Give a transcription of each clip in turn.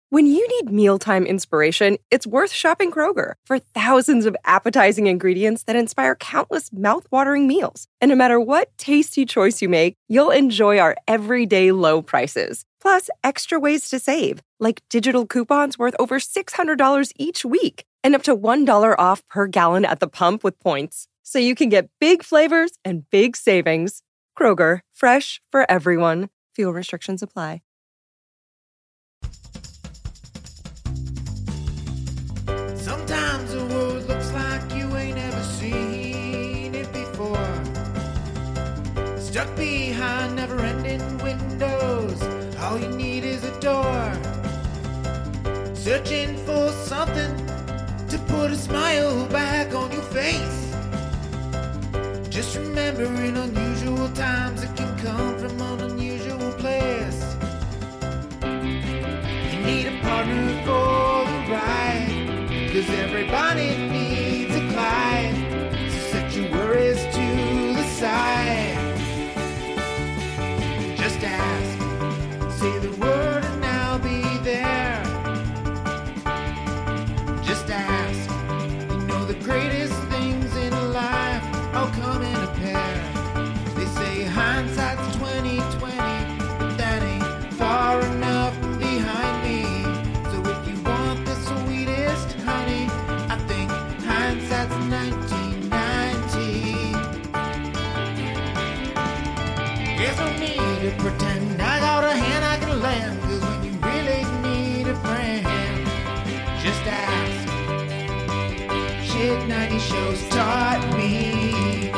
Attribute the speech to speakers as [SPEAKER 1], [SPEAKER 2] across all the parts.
[SPEAKER 1] When you need mealtime inspiration, it's worth shopping Kroger for thousands of appetizing ingredients that inspire countless mouthwatering meals. And no matter what tasty choice you make, you'll enjoy our everyday low prices. Plus, extra ways to save, like digital coupons worth over $600 each week and up to $1 off per gallon at the pump with points. So you can get big flavors and big savings. Kroger, fresh for everyone. Fuel restrictions apply.
[SPEAKER 2] Sometimes the world looks like you ain't ever seen it before. Stuck behind never-ending windows, all you need is a door. Searching for something to put a smile back on your face. Just remember, in unusual times, it can come from an unusual place. You need a partner for the ride, 'cause everybody needs a Clyde. So set your worries to the side. Just ask, say the word and I'll be there. Just ask, you know the greatest things in life all come in a pair. They say hindsight's 20/20, but that ain't far enough behind me. So if you want the sweetest honey, I think hindsight's 1990. There's no need to pretend I got a hand I can lend, 'cause when you really need a friend, just ask. Shit 90 shows taught me.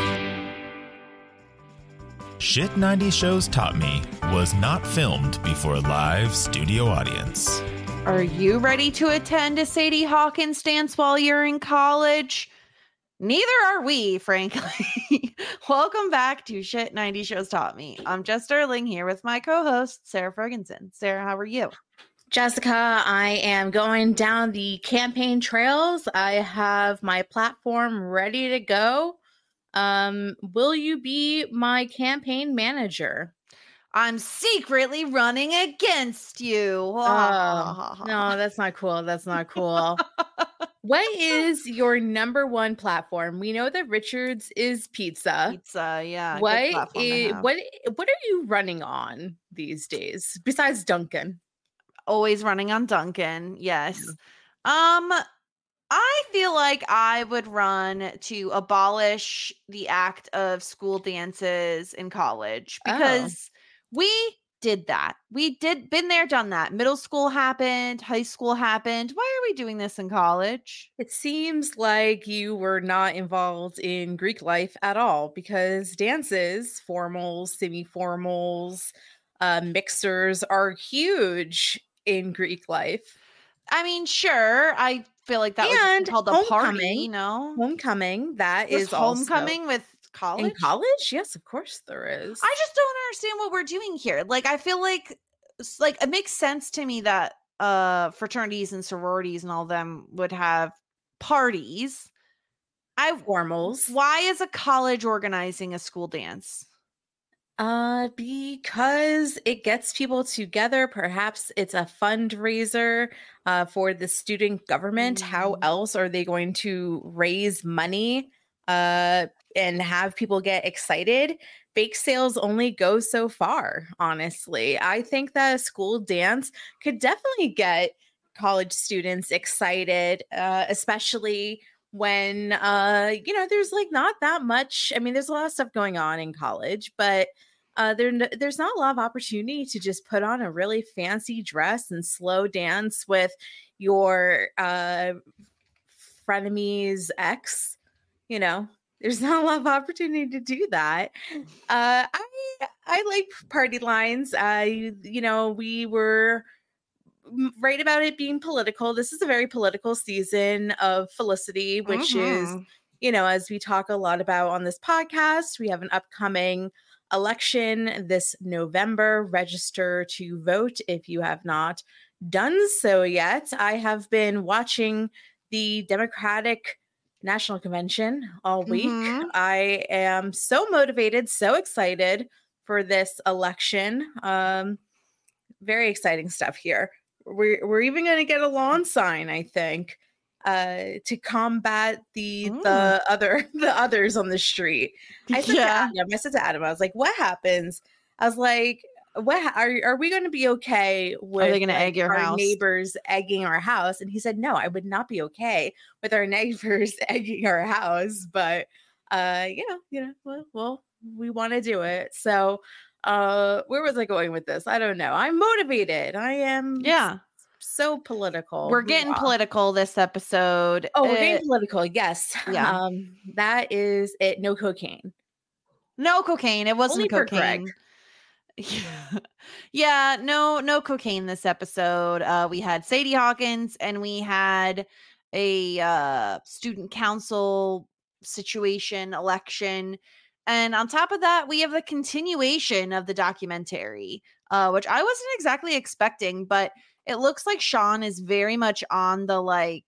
[SPEAKER 3] Shit 90 Shows Taught Me was not filmed before a live studio audience.
[SPEAKER 4] Are you ready to attend a Sadie Hawkins dance while you're in college? Neither are we, frankly. Welcome back to Shit 90 Shows Taught Me. I'm Jess Sterling here with my co-host, Sarah Ferguson. Sarah, how are you?
[SPEAKER 5] Jessica, I am going down the campaign trails. I have my platform ready to go. Will you be my campaign manager?
[SPEAKER 4] I'm secretly running against you.
[SPEAKER 5] No, that's not cool. That's not cool. What is your number one platform? We know that Richards is pizza.
[SPEAKER 4] Pizza, yeah.
[SPEAKER 5] What are you running on these days besides Dunkin'?
[SPEAKER 4] Always running on Dunkin', yes. I feel like I would run to abolish the act of school dances in college, because we did that. Been there, done that. Middle school happened, high school happened. Why are we doing this in college?
[SPEAKER 5] It seems like you were not involved in Greek life at all, because dances, formals, semi-formals, mixers are huge in Greek life.
[SPEAKER 4] I mean, sure. I feel like that was called a party, you know?
[SPEAKER 5] Homecoming, that
[SPEAKER 4] Was
[SPEAKER 5] is
[SPEAKER 4] homecoming with college?
[SPEAKER 5] In college? Yes, of course there is.
[SPEAKER 4] I just don't understand what we're doing here. Like, I feel like it makes sense to me that fraternities and sororities and all of them would have parties.
[SPEAKER 5] Formals.
[SPEAKER 4] Why is a college organizing a school dance?
[SPEAKER 5] Because it gets people together. Perhaps it's a fundraiser for the student government. How else are they going to raise money and have people get excited? Bake sales only go so far, honestly. I think that a school dance could definitely get college students excited, especially when, there's like not that much. I mean, there's a lot of stuff going on in college, but there's not a lot of opportunity to just put on a really fancy dress and slow dance with your frenemies ex. There's not a lot of opportunity to do that. I like party lines. We were right about it being political. This is a very political season of Felicity, which is, as we talk a lot about on this podcast, we have an upcoming election this November. Register to vote if you have not done so yet. I have been watching the Democratic National Convention all week. I am so motivated, so excited for this election. Very exciting stuff here. we're even going to get a lawn sign, I think, to combat the others on the street. I said to Adam, I was like, what happens? I was like, what are we going to be okay with?
[SPEAKER 4] Are they going to egg your
[SPEAKER 5] our
[SPEAKER 4] house?
[SPEAKER 5] Neighbors egging our house? And he said, no, I would not be okay with our neighbors egging our house. But well, we want to do it. So where was I going with this? I don't know. I'm motivated. I am so political.
[SPEAKER 4] We're getting political this episode.
[SPEAKER 5] Oh, we're getting political. Yes.
[SPEAKER 4] Yeah.
[SPEAKER 5] That is it. No cocaine.
[SPEAKER 4] No cocaine. It wasn't
[SPEAKER 5] Only
[SPEAKER 4] cocaine.
[SPEAKER 5] for Greg.
[SPEAKER 4] Yeah, no cocaine this episode. We had Sadie Hawkins and we had a student council situation election. And on top of that, we have the continuation of the documentary, which I wasn't exactly expecting, but it looks like Sean is very much on the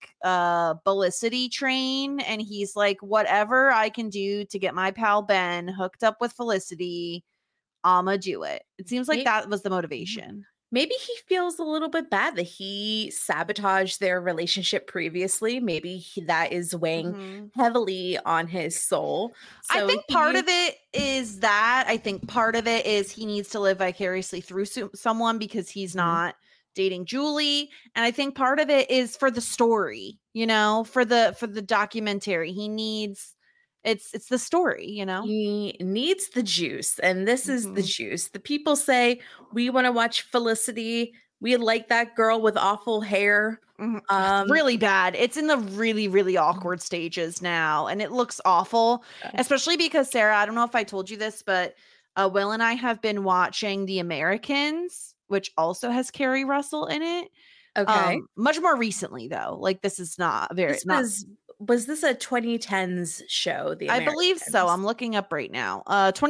[SPEAKER 4] Felicity train. And he's like, whatever I can do to get my pal Ben hooked up with Felicity, I'ma do it. It seems like that was the motivation.
[SPEAKER 5] Maybe he feels a little bit bad that he sabotaged their relationship previously. Maybe that is weighing heavily on his soul. So
[SPEAKER 4] I think part of it is that. I think part of it is he needs to live vicariously through someone because he's not dating Julie. And I think part of it is for the story, for the documentary. He needs... It's the story,
[SPEAKER 5] He needs the juice, and this is the juice. The people say, we want to watch Felicity. We like that girl with awful hair.
[SPEAKER 4] Really bad. It's in the really, really awkward stages now, and it looks awful, especially because, Sarah, I don't know if I told you this, but Will and I have been watching The Americans, which also has Kerry Russell in it.
[SPEAKER 5] Okay.
[SPEAKER 4] Much more recently, though. This is not very...
[SPEAKER 5] Was this a 2010s show?
[SPEAKER 4] I believe so. I'm looking up right now.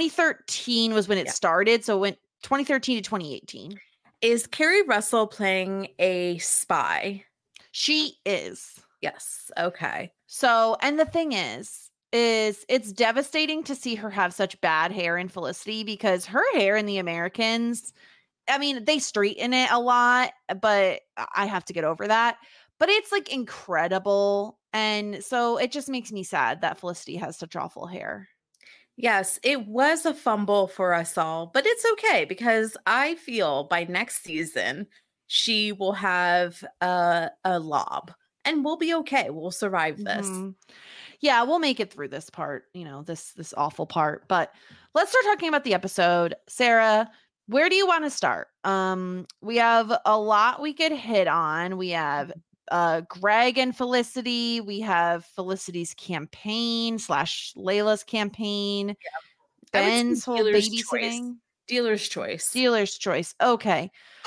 [SPEAKER 4] 2013 was when it started. So it went 2013 to 2018.
[SPEAKER 5] Is Kerry Russell playing a spy?
[SPEAKER 4] She is.
[SPEAKER 5] Yes. Okay.
[SPEAKER 4] So, and the thing is it's devastating to see her have such bad hair in Felicity because her hair in The Americans, I mean, they straighten it a lot, but I have to get over that. But it's incredible. And so it just makes me sad that Felicity has such awful hair.
[SPEAKER 5] Yes, it was a fumble for us all, but it's okay because I feel by next season, she will have a lob and we'll be okay. We'll survive this.
[SPEAKER 4] Yeah, we'll make it through this part, this awful part. But let's start talking about the episode. Sarah, where do you want to start? We have a lot we could hit on. We have Greg and Felicity. We have Felicity's campaign / Layla's campaign. Ben's whole babysitting.
[SPEAKER 5] Dealer's choice.
[SPEAKER 4] Okay.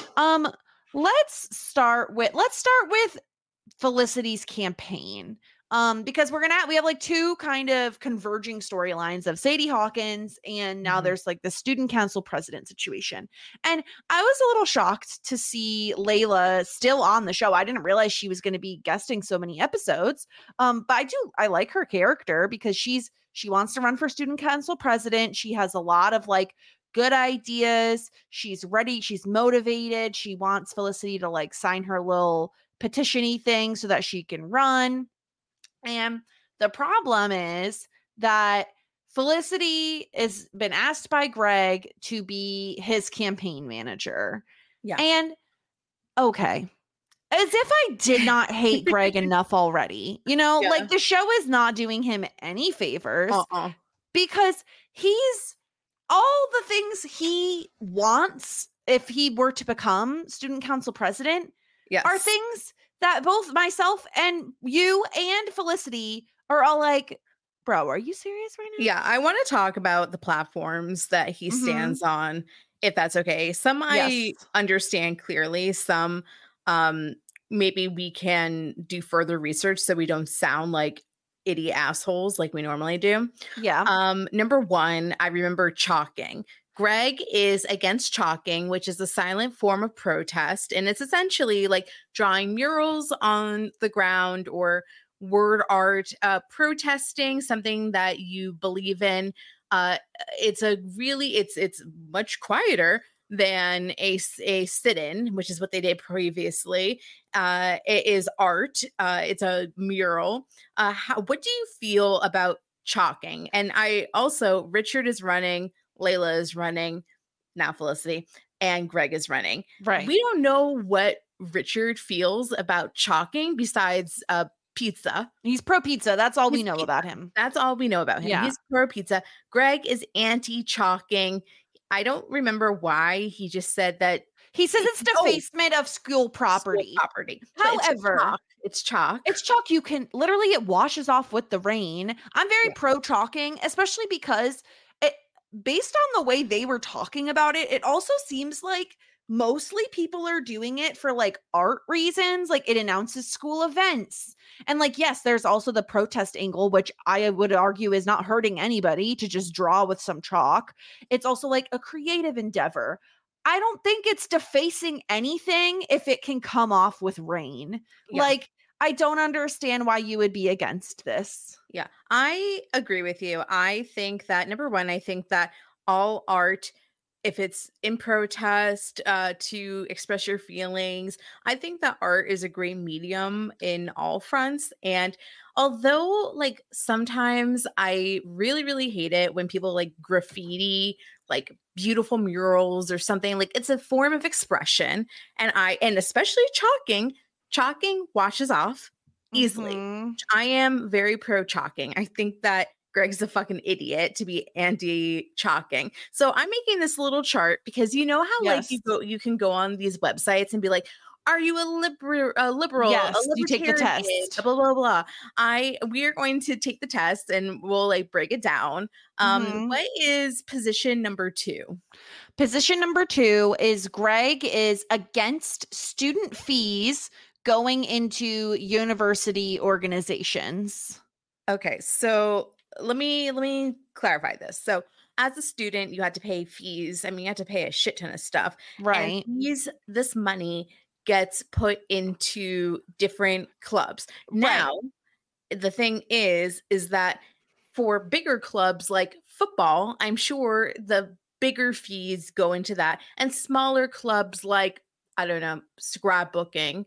[SPEAKER 4] Let's start with Felicity's campaign. Because we have two kind of converging storylines of Sadie Hawkins, and now there's the student council president situation. And I was a little shocked to see Layla still on the show. I didn't realize she was going to be guesting so many episodes. But I like her character because she wants to run for student council president. She has a lot of good ideas. She's ready. She's motivated. She wants Felicity to sign her little petition-y thing so that she can run. And the problem is that Felicity has been asked by Greg to be his campaign manager.
[SPEAKER 5] Yeah.
[SPEAKER 4] And okay, as if I did not hate Greg enough already, the show is not doing him any favors because he's all the things he wants if he were to become student council president are things that both myself and you and Felicity are all bro, are you serious right now?
[SPEAKER 5] Yeah, I want to talk about the platforms that he stands on, if that's okay. Some I understand clearly. Some maybe we can do further research so we don't sound like idiot assholes like we normally do.
[SPEAKER 4] Yeah.
[SPEAKER 5] Number one, I remember chalking. Greg is against chalking, which is a silent form of protest. And it's essentially drawing murals on the ground or word art, protesting something that you believe in. It's much quieter than a sit-in, which is what they did previously. It is art. It's a mural. What do you feel about chalking? And Richard is running, Layla is running, now Felicity, and Greg is running.
[SPEAKER 4] Right.
[SPEAKER 5] We don't know what Richard feels about chalking besides pizza.
[SPEAKER 4] He's pro pizza. That's all we know about him.
[SPEAKER 5] That's all we know about him.
[SPEAKER 4] Yeah.
[SPEAKER 5] He's pro pizza. Greg is anti-chalking. I don't remember why. He just said that.
[SPEAKER 4] He says it's defacement of school property. However,
[SPEAKER 5] it's chalk.
[SPEAKER 4] It's chalk. You can literally, it washes off with the rain. I'm very pro chalking, especially because based on the way they were talking about it, it also seems like mostly people are doing it for like art reasons. Like it announces school events. And like, yes, there's also the protest angle, which I would argue is not hurting anybody to just draw with some chalk. It's also like a creative endeavor. I don't think it's defacing anything if it can come off with rain. Yeah. Like, I don't understand why you would be against this.
[SPEAKER 5] Yeah, I agree with you. I think that, number one, I think that all art, if it's in protest to express your feelings, I think that art is a great medium in all fronts. And although like sometimes I really, really hate it when people like graffiti, like beautiful murals or something, like it's a form of expression. And especially chalking washes off easily. Mm-hmm. I am very pro chalking. I think that Greg's a fucking idiot to be anti-chalking. So I'm making this little chart because you know how like you can go on these websites and be like, are you a liberal?
[SPEAKER 4] Yes, you take the test.
[SPEAKER 5] Blah blah blah. We are going to take the test and we'll like break it down. What is position number 2?
[SPEAKER 4] Position number 2 is Greg is against student fees going into university organizations.
[SPEAKER 5] Okay, so let me clarify this. So as a student, you had to pay fees. I mean, you had to pay a shit ton of stuff.
[SPEAKER 4] Right.
[SPEAKER 5] And this money gets put into different clubs. Now, the thing is that for bigger clubs like football, I'm sure the bigger fees go into that. And smaller clubs like, I don't know, scrapbooking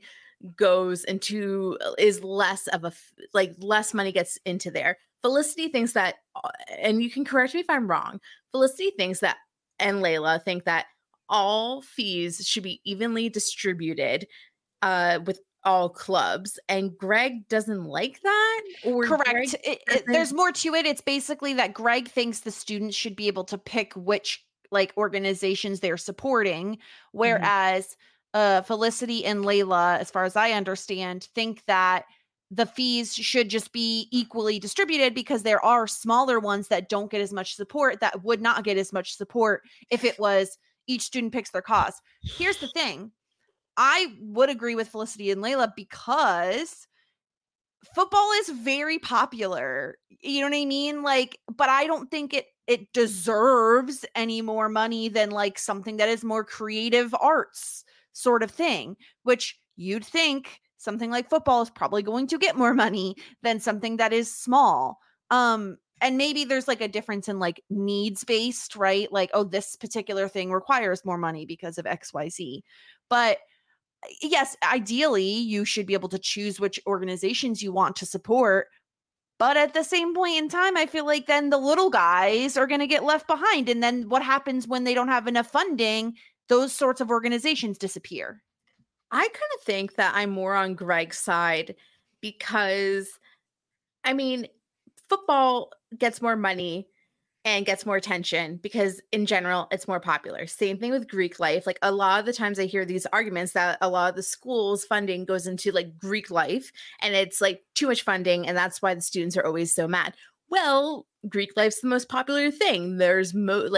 [SPEAKER 5] is less of less money gets into there. Felicity thinks that, and you can correct me if I'm wrong, Felicity thinks that, and Layla think that all fees should be evenly distributed with all clubs, and Greg doesn't like that? Or
[SPEAKER 4] correct. There's more to it. It's basically that Greg thinks the students should be able to pick which like organizations they're supporting, whereas Felicity and Layla, as far as I understand, think that the fees should just be equally distributed because there are smaller ones that don't get as much support that would not get as much support if it was each student picks their cause. Here's the thing. I would agree with Felicity and Layla because football is very popular. You know what I mean? Like, but I don't think it deserves any more money than like something that is more creative arts sort of thing, which you'd think something like football is probably going to get more money than something that is small. And maybe there's like a difference in like needs based, right? Like, oh, this particular thing requires more money because of XYZ. But yes, ideally you should be able to choose which organizations you want to support. But at the same point in time, I feel like then the little guys are going to get left behind. And then what happens when they don't have enough funding? Those sorts of organizations disappear.
[SPEAKER 5] I kind of think that I'm more on Greg's side because, I mean, football gets more money and gets more attention because in general, it's more popular. Same thing with Greek life. Like a lot of the times I hear these arguments that a lot of the schools funding goes into like Greek life and it's like too much funding. And that's why the students are always so mad. Well, Greek life's the most popular thing. There's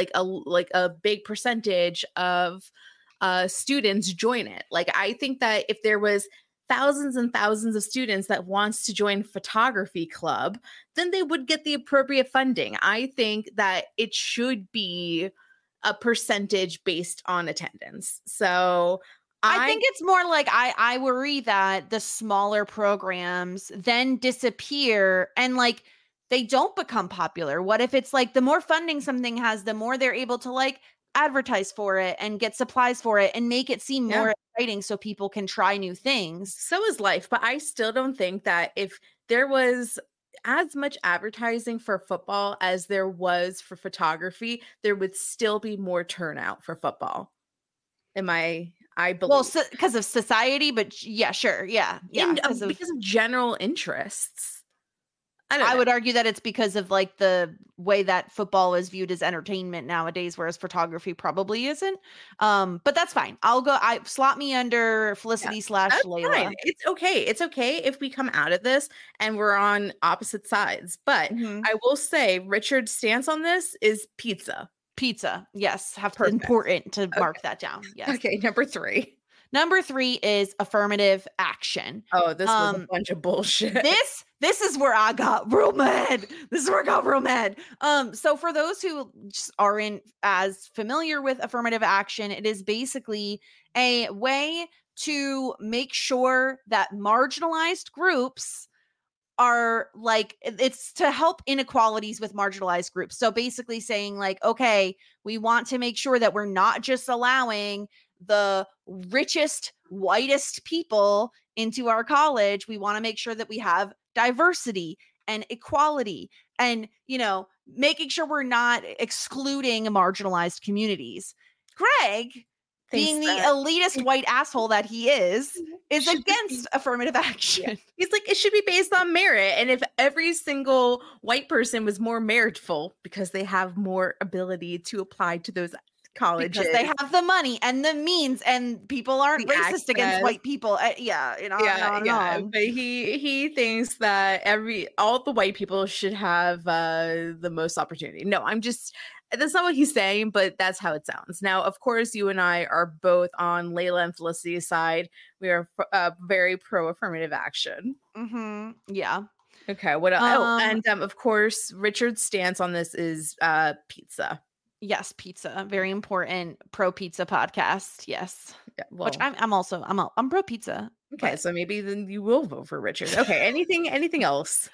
[SPEAKER 5] a big percentage of students join it. Like I think that if there was thousands and thousands of students that wants to join photography club, then they would get the appropriate funding. I think that it should be a percentage based on attendance. So
[SPEAKER 4] I think it's more like I worry that the smaller programs then disappear and like they don't become popular. What if it's like the more funding something has, the more they're able to like advertise for it and get supplies for it and make it seem more exciting so people can try new things.
[SPEAKER 5] So is life. But I still don't think that if there was as much advertising for football as there was for photography, there would still be more turnout for football. I believe.
[SPEAKER 4] Well, because of society, but yeah, sure. Yeah.
[SPEAKER 5] Because of general interests.
[SPEAKER 4] I would argue that it's because of like the way that football is viewed as entertainment nowadays, whereas photography probably isn't. But that's fine. Slot me under Felicity / Layla.
[SPEAKER 5] Fine. It's okay. It's okay if we come out of this and we're on opposite sides. But I will say Richard's stance on this is pizza.
[SPEAKER 4] Pizza. Yes. Important to mark that down. Yes.
[SPEAKER 5] Okay. Number 3.
[SPEAKER 4] Number 3 is affirmative action.
[SPEAKER 5] Oh, this was a bunch of bullshit.
[SPEAKER 4] This is where I got real mad. So for those who just aren't as familiar with affirmative action, it is basically a way to make sure that marginalized groups are like, it's to help inequalities with marginalized groups. So basically saying like, okay, we want to make sure that we're not just allowing the richest, whitest people into our college. We want to make sure that we have diversity and equality and, making sure we're not excluding marginalized communities. Greg, being the elitist white asshole that he is against affirmative action.
[SPEAKER 5] Yeah. He's like, it should be based on merit. And if every single white person was more meritful because they have more ability to apply to those colleges,
[SPEAKER 4] because they have the money and the means, and people aren't racist against white people. But
[SPEAKER 5] he thinks that all the white people should have the most opportunity. No, that's not what he's saying, but that's how it sounds. Now, of course, you and I are both on Layla and Felicity's side. We are very pro affirmative action.
[SPEAKER 4] Mm-hmm. Yeah.
[SPEAKER 5] Okay. What else? And of course, Richard's stance on this is pizza.
[SPEAKER 4] Yes, pizza. Very important. Pro pizza podcast. Yes.
[SPEAKER 5] Yeah, well,
[SPEAKER 4] which I'm pro pizza.
[SPEAKER 5] Okay, so maybe then you will vote for Richard. Okay. Anything else?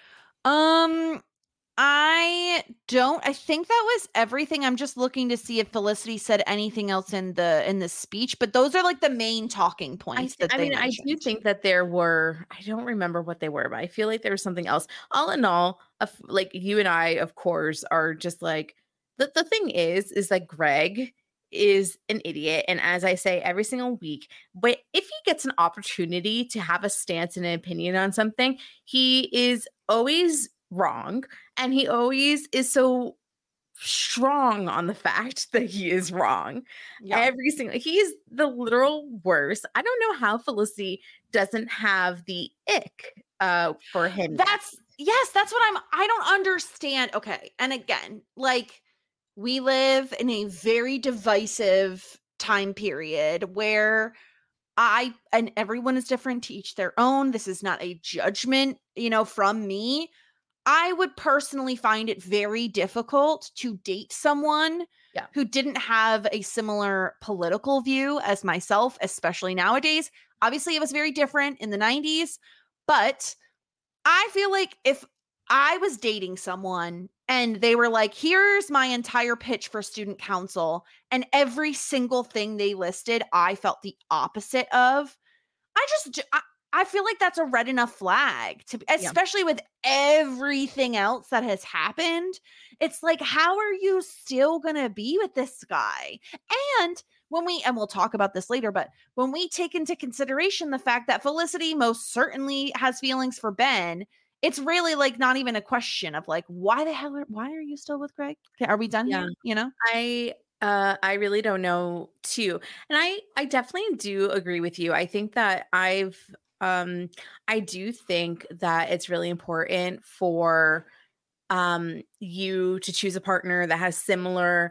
[SPEAKER 4] I think that was everything. I'm just looking to see if Felicity said anything else in the speech, but those are like the main talking points.
[SPEAKER 5] I do think that there were, I don't remember what they were, but I feel like there was something else. All in all, like you and I, of course, are just like, the thing is that Greg is an idiot. And as I say every single week, but if he gets an opportunity to have a stance and an opinion on something, he is always wrong. And he always is so strong on the fact that he is wrong. Yeah. He's the literal worst. I don't know how Felicity doesn't have the ick for him.
[SPEAKER 4] That's what I don't understand. Okay. And again, like, we live in a very divisive time period where and everyone is different, to each their own. This is not a judgment, from me. I would personally find it very difficult to date someone who didn't have a similar political view as myself, especially nowadays. Obviously, it was very different in the 90s, but I feel like if I was dating someone and they were like, here's my entire pitch for student council, and every single thing they listed, I felt the opposite of, I feel like that's a red enough flag, especially with everything else that has happened. It's like, how are you still going to be with this guy? And we'll talk about this later, but when we take into consideration the fact that Felicity most certainly has feelings for Ben, it's really like not even a question of like, why are you still with Greg? Are we done here?
[SPEAKER 5] I really don't know too. And I definitely do agree with you. I think that I do think that it's really important for you to choose a partner that has similar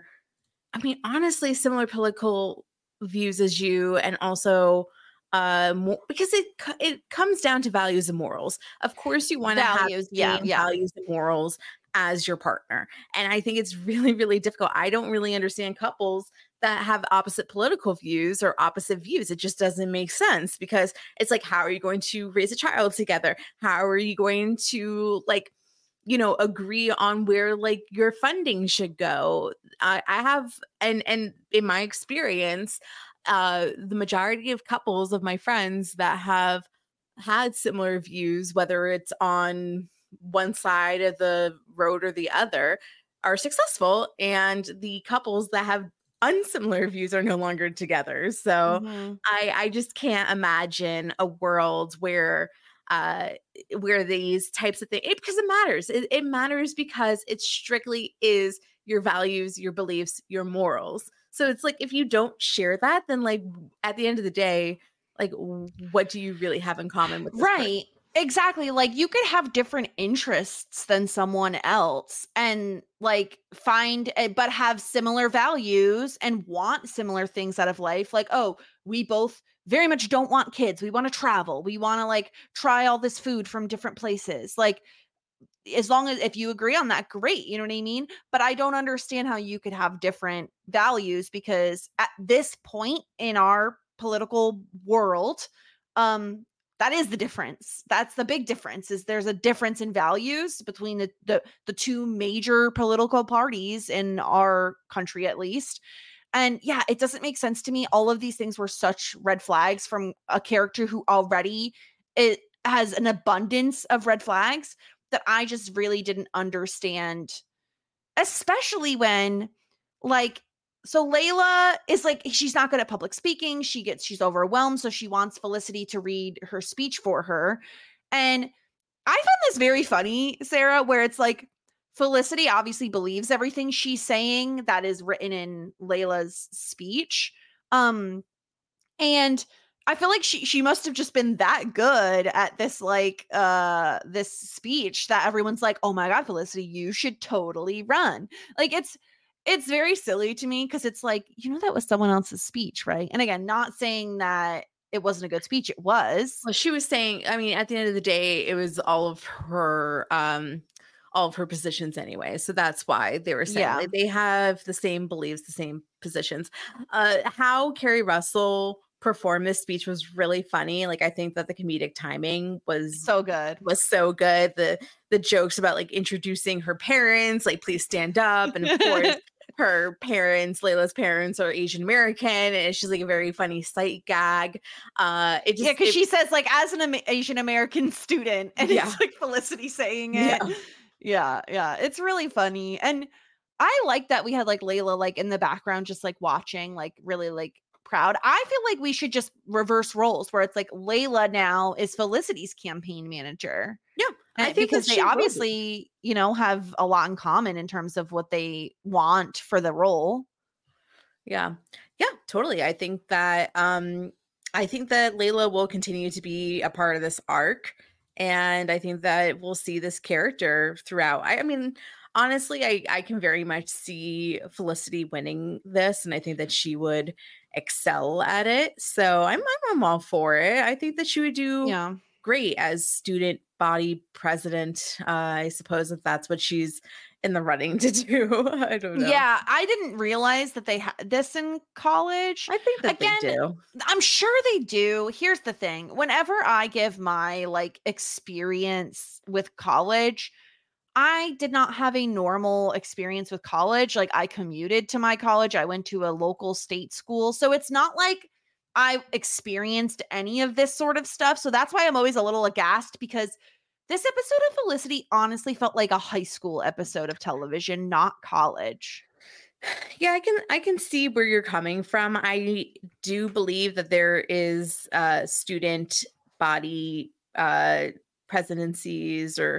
[SPEAKER 5] political views as you, and also because it comes down to values and morals. Of course, you want to have values and morals as your partner. And I think it's really, really difficult. I don't really understand couples that have opposite political views or opposite views. It just doesn't make sense, because it's like, how are you going to raise a child together? How are you going to agree on where like your funding should go. I have, and in my experience, the majority of couples of my friends that have had similar views, whether it's on one side of the road or the other, are successful, and the couples that have unsimilar views are no longer together. So I just can't imagine a world where these types of things, because it matters. It matters because it strictly is your values, your beliefs, your morals. So it's like, if you don't share that, then like at the end of the day, like what do you really have in common with this person?
[SPEAKER 4] Exactly. Like you could have different interests than someone else and like but have similar values and want similar things out of life. Like, oh, we both very much don't want kids. We want to travel. We want to like try all this food from different places. Like, as long as if you agree on that, great. You know what I mean? But I don't understand how you could have different values, because at this point in our political world, that is the difference. That's the big difference, is there's a difference in values between the two major political parties in our country, at least. And yeah, it doesn't make sense to me. All of these things were such red flags from a character who already it has an abundance of red flags that I just really didn't understand, especially when like, so Layla is like, she's not good at public speaking. She's overwhelmed. So she wants Felicity to read her speech for her. And I found this very funny, Sarah, where it's like, Felicity obviously believes everything she's saying that is written in Layla's speech. And I feel like she must have just been that good at this, like, this speech that everyone's like, oh my God, Felicity, you should totally run. Like, it's very silly to me, because it's like, that was someone else's speech, right? And again, not saying that it wasn't a good speech. It was.
[SPEAKER 5] Well, she was saying, I mean, at the end of the day, it was all of her positions anyway. So that's why they were saying like, they have the same beliefs, the same positions. How Carrie Russell performed this speech was really funny. Like, I think that the comedic timing was
[SPEAKER 4] so good.
[SPEAKER 5] The jokes about like introducing her parents, like, please stand up. And of course, her parents, Layla's parents, are Asian American, and she's like a very funny sight gag.
[SPEAKER 4] Because she says like, as an Asian American student, and it's like Felicity saying it. Yeah, it's really funny. And I like that we had like Layla like in the background, just like watching, like really like proud. I feel like we should just reverse roles, where it's like Layla now is Felicity's campaign manager.
[SPEAKER 5] Yeah,
[SPEAKER 4] I think because they obviously, have a lot in common in terms of what they want for the role.
[SPEAKER 5] Yeah, totally. I think that Layla will continue to be a part of this arc, and I think that we'll see this character throughout. I mean, honestly, I can very much see Felicity winning this, and I think that she would excel at it. So I'm all for it. I think that she would do great as student body president. I suppose if that's what she's in the running to do. I don't know.
[SPEAKER 4] Yeah, I didn't realize that they had this in college.
[SPEAKER 5] I think that they do.
[SPEAKER 4] I'm sure they do. Here's the thing. Whenever I give my like experience with college, I did not have a normal experience with college. Like, I commuted to my college. I went to a local state school. So it's not like I experienced any of this sort of stuff. So that's why I'm always a little aghast, because this episode of Felicity honestly felt like a high school episode of television, not college.
[SPEAKER 5] Yeah, I can see where you're coming from. I do believe that there is student body presidencies, or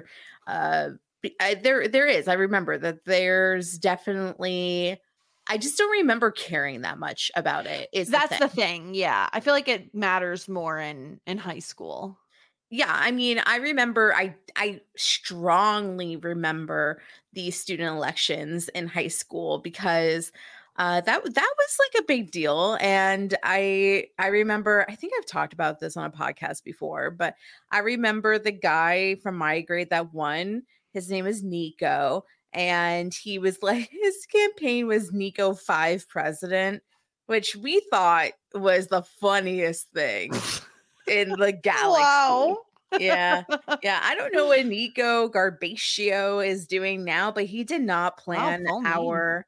[SPEAKER 5] there is. I remember that there's definitely. I just don't remember caring that much about it.
[SPEAKER 4] That's the thing. Yeah, I feel like it matters more in high school.
[SPEAKER 5] Yeah, I mean, I remember. I strongly remember the student elections in high school, because that was like a big deal. And I remember, I think I've talked about this on a podcast before, but I remember the guy from my grade that won. His name is Nico, and he was like, his campaign was Nico 5 president, which we thought was the funniest thing in the galaxy.
[SPEAKER 4] Wow.
[SPEAKER 5] Yeah. Yeah. I don't know what Nico Garbatio is doing now, but he did not plan
[SPEAKER 4] full name.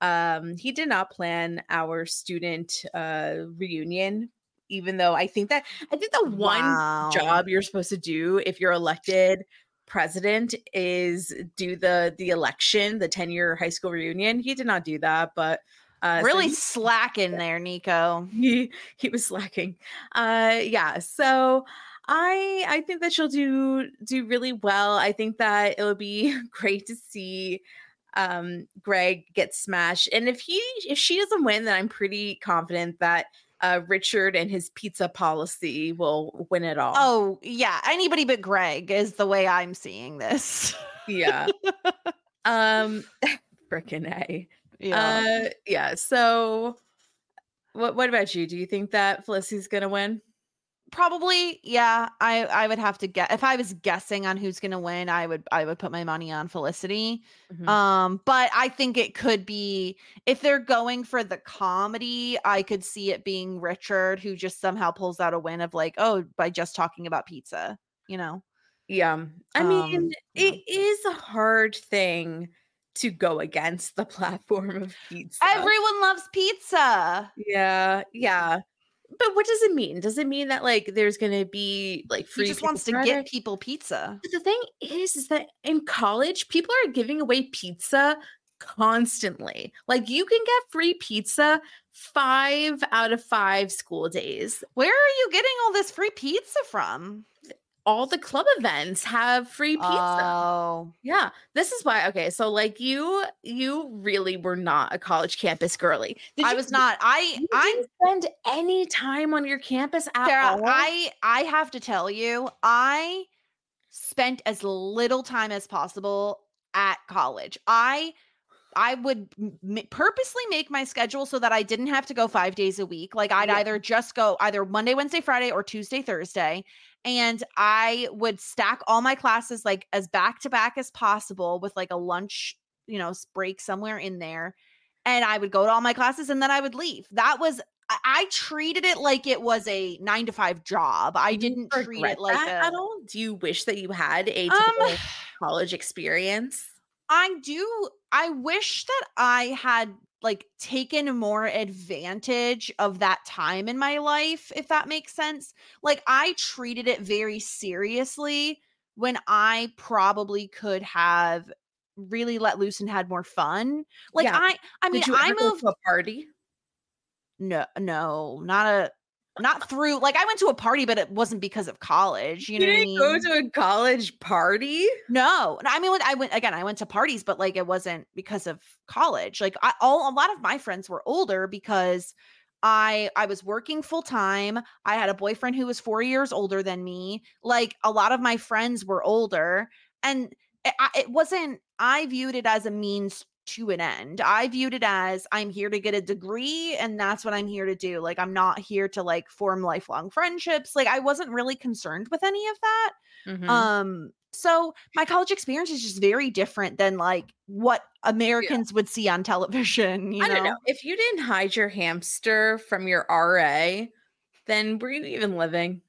[SPEAKER 5] our student reunion, even though I think the one
[SPEAKER 4] Wow.
[SPEAKER 5] job you're supposed to do if you're elected president is do the election, the 10-year high school reunion. He did not do that, but
[SPEAKER 4] really slacking there, Nico.
[SPEAKER 5] he was slacking. Yeah, so I think that she'll do really well. I think that it'll be great to see Greg get smashed. And if she doesn't win, then I'm pretty confident that Richard and his pizza policy will win it all.
[SPEAKER 4] Oh, yeah. Anybody but Greg is the way I'm seeing this.
[SPEAKER 5] Yeah. Frickin' A.
[SPEAKER 4] Yeah.
[SPEAKER 5] Yeah. So what about you? Do you think that Felicity's gonna win?
[SPEAKER 4] Probably, yeah. I would have to guess. If I was guessing on who's gonna win, I would put my money on Felicity.
[SPEAKER 5] Mhm.
[SPEAKER 4] But I think it could be, if they're going for the comedy, I could see it being Richard, who just somehow pulls out a win of like, oh, by just talking about pizza, you know?
[SPEAKER 5] Yeah. I mean,
[SPEAKER 4] Yeah.
[SPEAKER 5] it is a hard thing to go against the platform of pizza.
[SPEAKER 4] Everyone loves pizza.
[SPEAKER 5] Yeah. Yeah. But what does it mean? Does it mean that like there's gonna be like free?
[SPEAKER 4] He just wants to get people pizza.
[SPEAKER 5] But the thing is that in college, people are giving away pizza constantly. Like you can get free pizza 5 out of 5 school days.
[SPEAKER 4] Where are you getting all this free pizza from?
[SPEAKER 5] All the club events have free pizza.
[SPEAKER 4] Oh.
[SPEAKER 5] Yeah. This is why. Okay. So like you really were not a college campus girly.
[SPEAKER 4] I was not. I
[SPEAKER 5] didn't spend any time on your campus at
[SPEAKER 4] Sarah,
[SPEAKER 5] all.
[SPEAKER 4] I have to tell you, I spent as little time as possible at college. I would purposely make my schedule so that I didn't have to go 5 days a week. Like I'd either just go either Monday, Wednesday, Friday, or Tuesday, Thursday. And I would stack all my classes like as back to back as possible with like a lunch, break somewhere in there. And I would go to all my classes and then I would leave. That was, I treated it like it was a 9-to-5 job. I didn't treat it like
[SPEAKER 5] that at all. Do you wish that you had a typical college experience?
[SPEAKER 4] I do. I wish that I had like taken more advantage of that time in my life, if that makes sense. Like I treated it very seriously when I probably could have really let loose and had more fun. Like
[SPEAKER 5] Yeah.
[SPEAKER 4] I mean,
[SPEAKER 5] Did you
[SPEAKER 4] I
[SPEAKER 5] ever go
[SPEAKER 4] moved
[SPEAKER 5] to a party?
[SPEAKER 4] No, not through, like I went to a party, but it wasn't because of college. You know what I mean?
[SPEAKER 5] Go to a college party?
[SPEAKER 4] No, I mean, I went to parties, but like it wasn't because of college. Like a lot of my friends were older because I was working full time. I had a boyfriend who was 4 years older than me. Like a lot of my friends were older, and it wasn't. I viewed it as a means to an end. I viewed it as I'm here to get a degree and that's what I'm here to do. Like I'm not here to like form lifelong friendships. Like I wasn't really concerned with any of that.
[SPEAKER 5] Mhm.
[SPEAKER 4] So my college experience is just very different than like what Americans would see on television.
[SPEAKER 5] I don't know. If you didn't hide your hamster from your RA, then were you even living?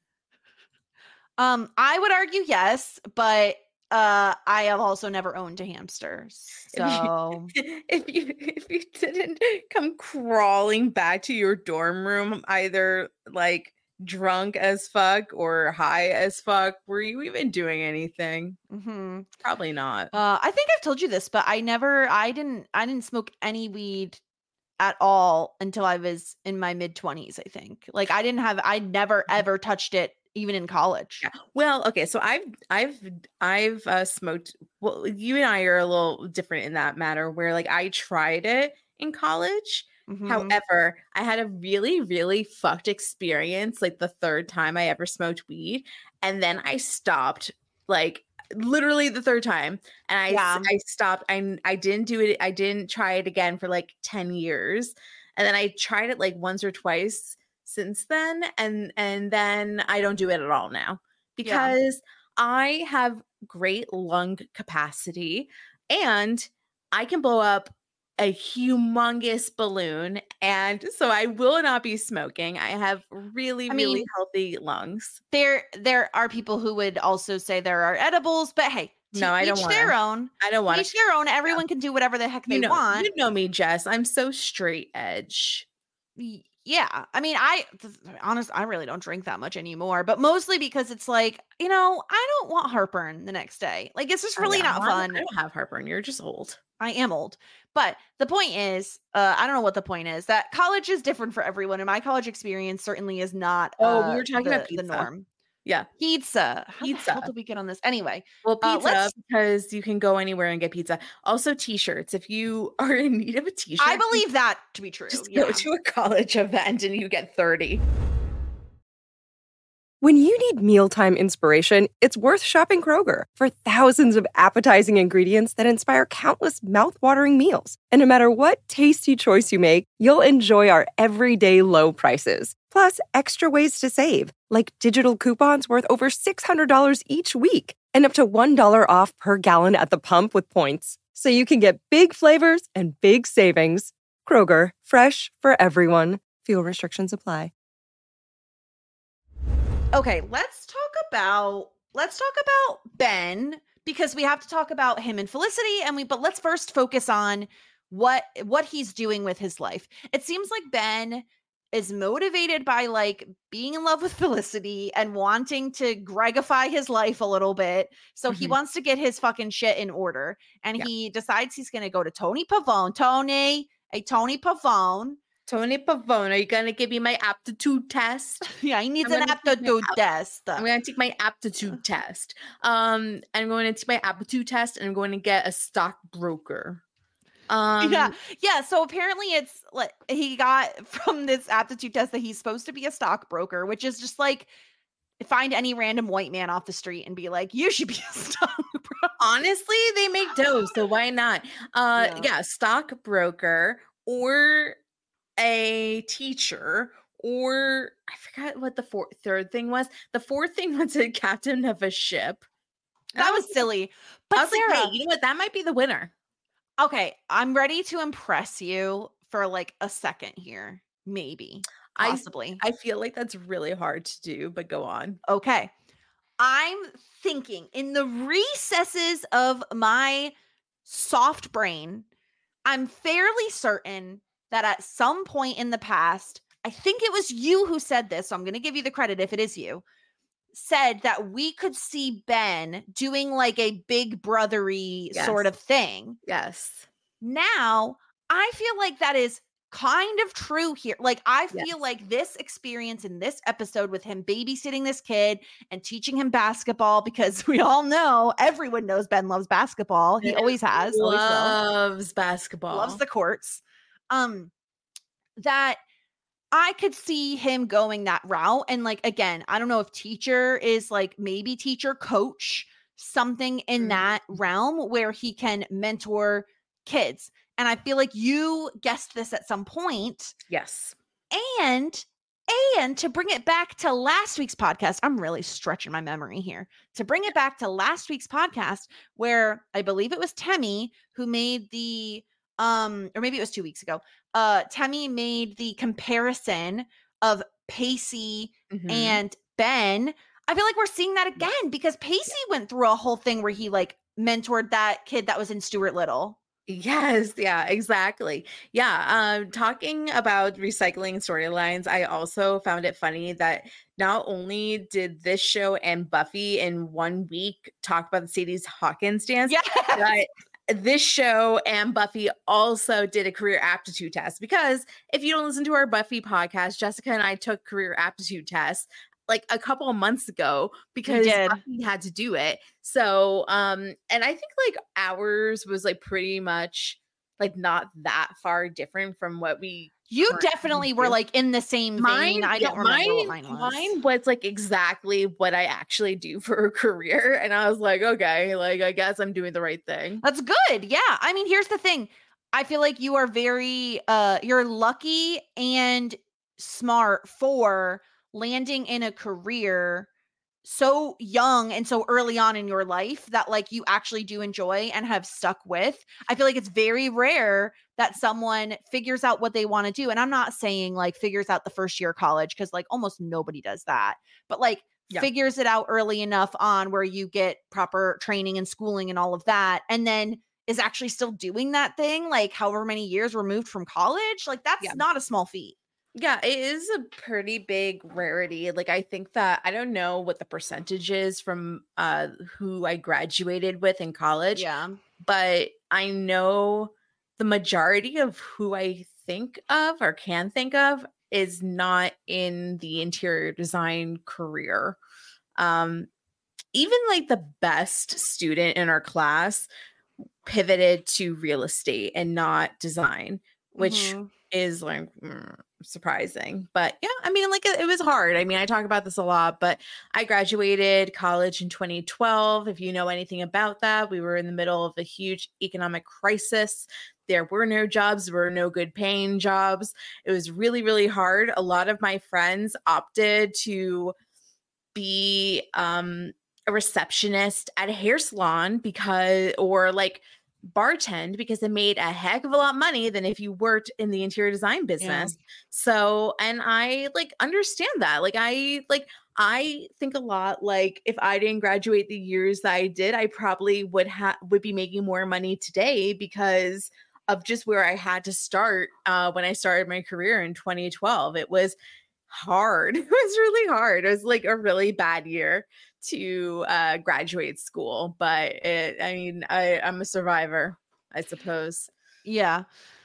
[SPEAKER 4] I would argue yes, but I have also never owned a hamster. So
[SPEAKER 5] if you didn't come crawling back to your dorm room either like drunk as fuck or high as fuck, were you even doing anything? Probably not.
[SPEAKER 4] I think I've told you this, but I didn't smoke any weed at all until I was in my mid-20s, I think. Like I never ever touched it even in college.
[SPEAKER 5] Yeah. Well, okay, so I've smoked. Well, you and I are a little different in that matter, where like I tried it in college. However, I had a really, really fucked experience like the third time I ever smoked weed, and then I stopped like literally the third time, and I stopped. I didn't do it. I didn't try it again for like 10 years, and then I tried it like once or twice since then, and then I don't do it at all now because I have great lung capacity and I can blow up a humongous balloon. And so I will not be smoking. I have really, really healthy lungs.
[SPEAKER 4] There are people who would also say there are edibles, but hey,
[SPEAKER 5] no, I don't want
[SPEAKER 4] their own.
[SPEAKER 5] I don't want
[SPEAKER 4] each their own. Everyone can do whatever the heck they want.
[SPEAKER 5] You know me, Jess. I'm so straight edge.
[SPEAKER 4] Yeah. I mean, honestly, I really don't drink that much anymore, but mostly because it's like, I don't want heartburn the next day. Like, it's just really not fun.
[SPEAKER 5] I don't have heartburn. You're just old.
[SPEAKER 4] I am old. But the point is, I don't know what the point is, that college is different for everyone. And my college experience certainly is not
[SPEAKER 5] we were talking about pizza.
[SPEAKER 4] The norm.
[SPEAKER 5] Yeah.
[SPEAKER 4] Pizza. How the hell did we get on this? Anyway.
[SPEAKER 5] Well, pizza, because you can go anywhere and get pizza. Also, t-shirts. If you are in need of a t-shirt.
[SPEAKER 4] I believe that to be true.
[SPEAKER 5] Just go to a college event and you get 30.
[SPEAKER 1] When you need mealtime inspiration, it's worth shopping Kroger for thousands of appetizing ingredients that inspire countless mouthwatering meals. And no matter what tasty choice you make, you'll enjoy our everyday low prices. Plus, extra ways to save, like digital coupons worth over $600 each week and up to $1 off per gallon at the pump with points. So you can get big flavors and big savings. Kroger, fresh for everyone. Fuel restrictions apply.
[SPEAKER 4] Okay, let's talk about Ben, because we have to talk about him and Felicity, but let's first focus on what he's doing with his life. It seems like Ben is motivated by like being in love with Felicity and wanting to Gregify his life a little bit. So he wants to get his fucking shit in order, and he decides he's going to go to Tony Pavone. Tony Pavone.
[SPEAKER 5] Tony Pavone, are you going to give me my aptitude test?
[SPEAKER 4] Yeah, he needs an aptitude test.
[SPEAKER 5] I'm going to take my aptitude test. I'm going to take my aptitude test and I'm going to get a stockbroker.
[SPEAKER 4] Yeah. So apparently it's like he got from this aptitude test that he's supposed to be a stockbroker, which is just like find any random white man off the street and be like, you should be a stockbroker.
[SPEAKER 5] Honestly, they make dough, so why not? Stockbroker or a teacher, or I forgot what the third thing was. The fourth thing was a captain of a ship.
[SPEAKER 4] That was silly. But
[SPEAKER 5] I was Sarah, like, hey, you know what? That might be the winner.
[SPEAKER 4] Okay, I'm ready to impress you for like a second here. Maybe. Possibly.
[SPEAKER 5] I feel like that's really hard to do, but go on.
[SPEAKER 4] Okay. I'm thinking in the recesses of my soft brain, I'm fairly certain that at some point in the past, I think it was you who said this, so I'm going to give you the credit if it is you, said that we could see Ben doing like a big brothery sort of thing.
[SPEAKER 5] Yes.
[SPEAKER 4] Now, I feel like that is kind of true here. Like, I feel like this experience in this episode with him babysitting this kid and teaching him basketball, because we all know, everyone knows Ben loves basketball. He always has.
[SPEAKER 5] Loves basketball.
[SPEAKER 4] Loves the courts. That I could see him going that route. And like, again, I don't know if teacher is like maybe teacher coach, something in that realm where he can mentor kids. And I feel like you guessed this at some point.
[SPEAKER 5] Yes.
[SPEAKER 4] And to bring it back to last week's podcast, I'm really stretching my memory here. To bring it back to last week's podcast, where I believe it was Temmie who made the or maybe it was 2 weeks ago. Temmie made the comparison of Pacey and Ben. I feel like we're seeing that again, because Pacey went through a whole thing where he like mentored that kid that was in Stuart Little.
[SPEAKER 5] Yes. Yeah, exactly. Yeah. Talking about recycling storylines, I also found it funny that not only did this show and Buffy in 1 week talk about the Sadie Hawkins dance, but this show and Buffy also did a career aptitude test. Because if you don't listen to our Buffy podcast, Jessica and I took career aptitude tests like a couple of months ago because Buffy had to do it. So, and I think like ours was like pretty much like not that far different from what we.
[SPEAKER 4] You definitely were like in the same vein. I don't remember what mine was.
[SPEAKER 5] Mine was like exactly what I actually do for a career. And I was like, okay, like I guess I'm doing the right thing.
[SPEAKER 4] That's good. Yeah. I mean, here's the thing. I feel like you are very, you're lucky and smart for landing in a career so young and so early on in your life that like you actually do enjoy and have stuck with. I feel like it's very rare that someone figures out what they want to do. And I'm not saying like figures out the first year of college, because like almost nobody does that, but like figures it out early enough on where you get proper training and schooling and all of that, and then is actually still doing that thing like however many years removed from college. Like that's not a small feat.
[SPEAKER 5] Yeah, it is a pretty big rarity. Like, I think that I don't know what the percentage is from who I graduated with in college.
[SPEAKER 4] Yeah.
[SPEAKER 5] But I know the majority of who I think of or can think of is not in the interior design career. Even like the best student in our class pivoted to real estate and not design, which is like surprising. But yeah, I mean, like it was hard. I mean, I talk about this a lot, but I graduated college in 2012. If you know anything about that, we were in the middle of a huge economic crisis. There were no jobs, there were no good paying jobs. It was really, really hard. A lot of my friends opted to be a receptionist at a hair salon or like bartend, because it made a heck of a lot of money than if you worked in the interior design business. So, and I like understand that. Like I think a lot, like if I didn't graduate the years that I did, I probably would be making more money today because of just where I had to start when I started my career in 2012. It was hard. It was really hard. It was like a really bad year to graduate school, but I'm a survivor, I suppose.
[SPEAKER 4] Yeah.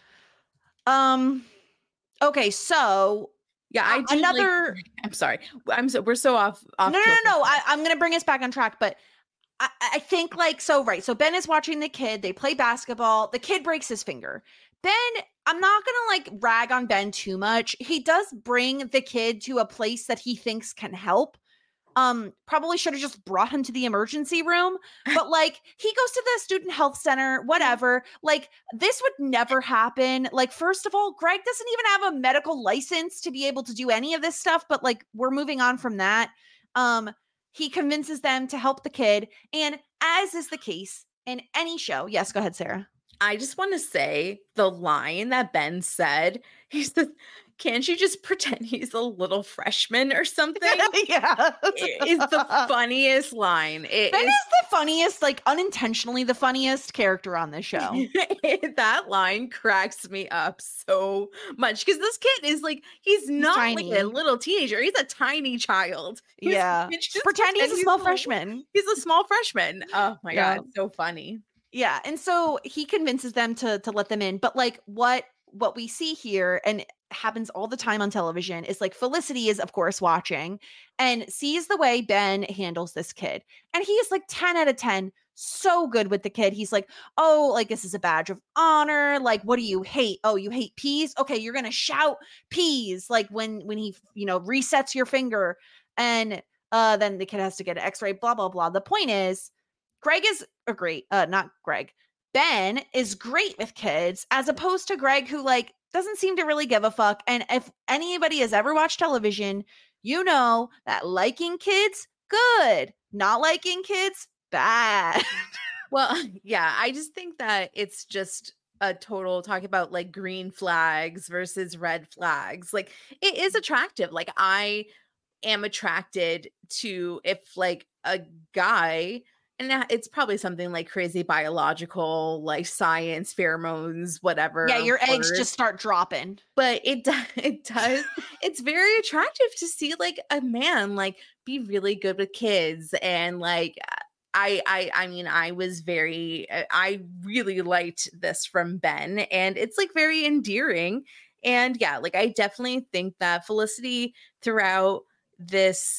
[SPEAKER 4] Okay, so
[SPEAKER 5] yeah, I do
[SPEAKER 4] another.
[SPEAKER 5] I'm sorry. We're so off.
[SPEAKER 4] No. I'm gonna bring us back on track, but I think like so Ben is watching the kid. They play basketball. The kid breaks his finger. Ben, I'm not gonna like rag on Ben too much. He does bring the kid to a place that he thinks can help. Probably should have just brought him to the emergency room, but like he goes to the student health center, whatever. Like this would never happen. Like, first of all, Greg doesn't even have a medical license to be able to do any of this stuff, but like we're moving on from that. He convinces them to help the kid, and as is the case in any show. Yes, go ahead, Sarah.
[SPEAKER 5] I just want to say the line that Ben said, can't you just pretend he's a little freshman or something?
[SPEAKER 4] Yeah.
[SPEAKER 5] It is the funniest line.
[SPEAKER 4] Ben is the funniest, like unintentionally the funniest character on this show.
[SPEAKER 5] That line cracks me up so much because this kid is like, he's not tiny. Like a little teenager. He's a tiny child.
[SPEAKER 4] Yeah. Pretend he's a small freshman.
[SPEAKER 5] He's a small freshman. Oh my God. It's so funny.
[SPEAKER 4] Yeah. And so he convinces them to let them in. But like what we see here, and happens all the time on television, is like Felicity is of course watching and sees the way Ben handles this kid, and he is like 10 out of 10, so good with the kid. He's like, oh, like this is a badge of honor. Like, what do you hate? Oh, you hate peas? Okay, you're gonna shout peas like when he resets your finger, and then the kid has to get an x-ray, blah blah blah. The point is, Ben is great with kids, as opposed to Greg, who like doesn't seem to really give a fuck. And if anybody has ever watched television, you know that liking kids, good. Not liking kids, bad.
[SPEAKER 5] Well, yeah, I just think that it's just a total talk about like green flags versus red flags. Like it is attractive. Like I am attracted to if like a guy, and it's probably something like crazy biological, like science, pheromones, whatever.
[SPEAKER 4] Yeah, your eggs just start dropping.
[SPEAKER 5] But it does. It's very attractive to see like a man like be really good with kids, and like I mean, I really liked this from Ben, and it's like very endearing. And yeah, like I definitely think that Felicity throughout this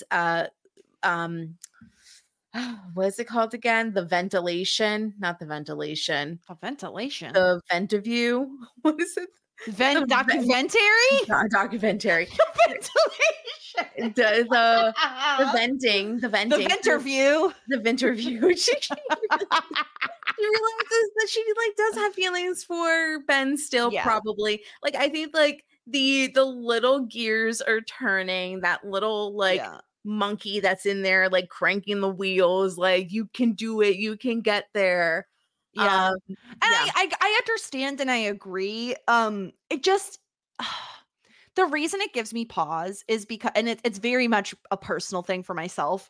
[SPEAKER 5] what is it called again? The ventilation, not the ventilation.
[SPEAKER 4] A ventilation.
[SPEAKER 5] The Ventaview. What is it?
[SPEAKER 4] Documentary?
[SPEAKER 5] Documentary.
[SPEAKER 4] Ventilation.
[SPEAKER 5] The venting. The
[SPEAKER 4] Venterview.
[SPEAKER 5] The Venterview. She realizes that she like does have feelings for Ben still, probably. Like I think like the little gears are turning, that little like monkey that's in there like cranking the wheels, like you can do it, you can get there.
[SPEAKER 4] Yeah. And I understand and I agree. It just the reason it gives me pause is because, and it's very much a personal thing for myself.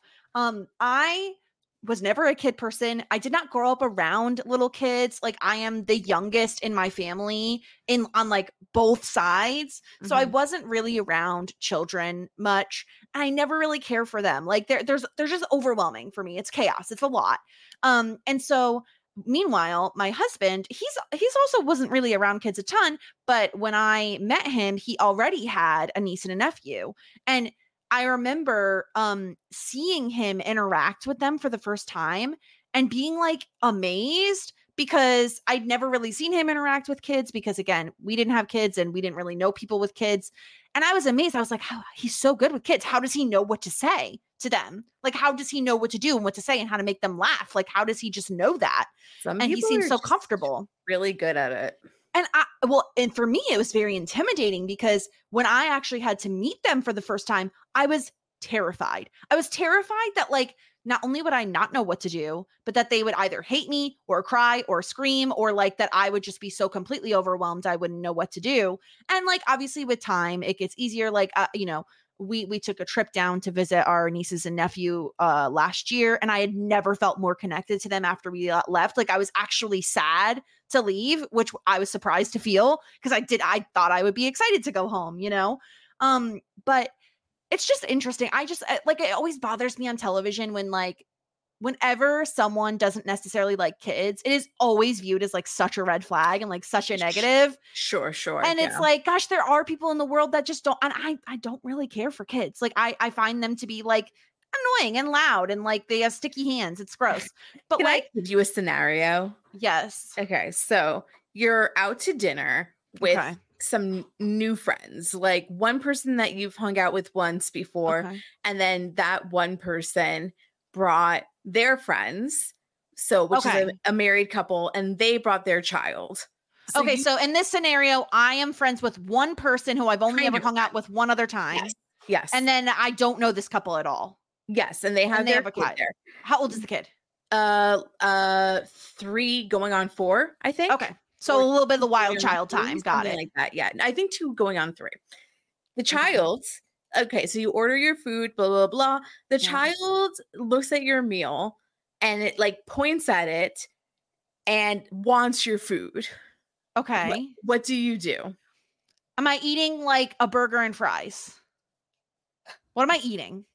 [SPEAKER 4] I was never a kid person. I did not grow up around little kids. Like I am the youngest in my family on like both sides. So I wasn't really around children much. And I never really care for them. Like they're just overwhelming for me. It's chaos. It's a lot. And so meanwhile, my husband, he's also wasn't really around kids a ton, but when I met him, he already had a niece and a nephew. And I remember seeing him interact with them for the first time and being like amazed because I'd never really seen him interact with kids because again, we didn't have kids and we didn't really know people with kids. And I was amazed. I was like, he's so good with kids. How does he know what to say to them? Like, how does he know what to do and what to say and how to make them laugh? Like, how does he just know that? And he seems so comfortable.
[SPEAKER 5] Really good at it.
[SPEAKER 4] And for me, it was very intimidating because when I actually had to meet them for the first time, I was terrified. I was terrified that like, not only would I not know what to do, but that they would either hate me or cry or scream or like that I would just be so completely overwhelmed. I wouldn't know what to do. And like, obviously with time, it gets easier. Like, we took a trip down to visit our nieces and nephew last year, and I had never felt more connected to them after we left. Like I was actually sad to leave, which I was surprised to feel because I thought I would be excited to go home, but it's just interesting. It always bothers me on television when like whenever someone doesn't necessarily like kids, it is always viewed as like such a red flag and like such a negative.
[SPEAKER 5] Sure.
[SPEAKER 4] And it's like, gosh, there are people in the world that just don't, and I don't really care for kids. Like I find them to be like annoying and loud and like they have sticky hands. It's gross. But
[SPEAKER 5] Can
[SPEAKER 4] like,
[SPEAKER 5] I give you a scenario?
[SPEAKER 4] Yes.
[SPEAKER 5] Okay. So you're out to dinner with some new friends, like one person that you've hung out with once before. And then that one person brought their friends. So, which is a married couple, and they brought their child. So
[SPEAKER 4] so in this scenario, I am friends with one person who I've only ever hung out with one other time.
[SPEAKER 5] Yes.
[SPEAKER 4] And then I don't know this couple at all.
[SPEAKER 5] Yes. And they have a kid there.
[SPEAKER 4] How old is the kid?
[SPEAKER 5] 3 going on 4, I think.
[SPEAKER 4] Okay. So a little bit of the wild child time. Got it.
[SPEAKER 5] Like that. Yeah. I think 2 going on 3. The child, so you order your food, blah, blah, blah. The child looks at your meal and it like points at it and wants your food.
[SPEAKER 4] Okay.
[SPEAKER 5] What do you do?
[SPEAKER 4] Am I eating like a burger and fries? What am I eating?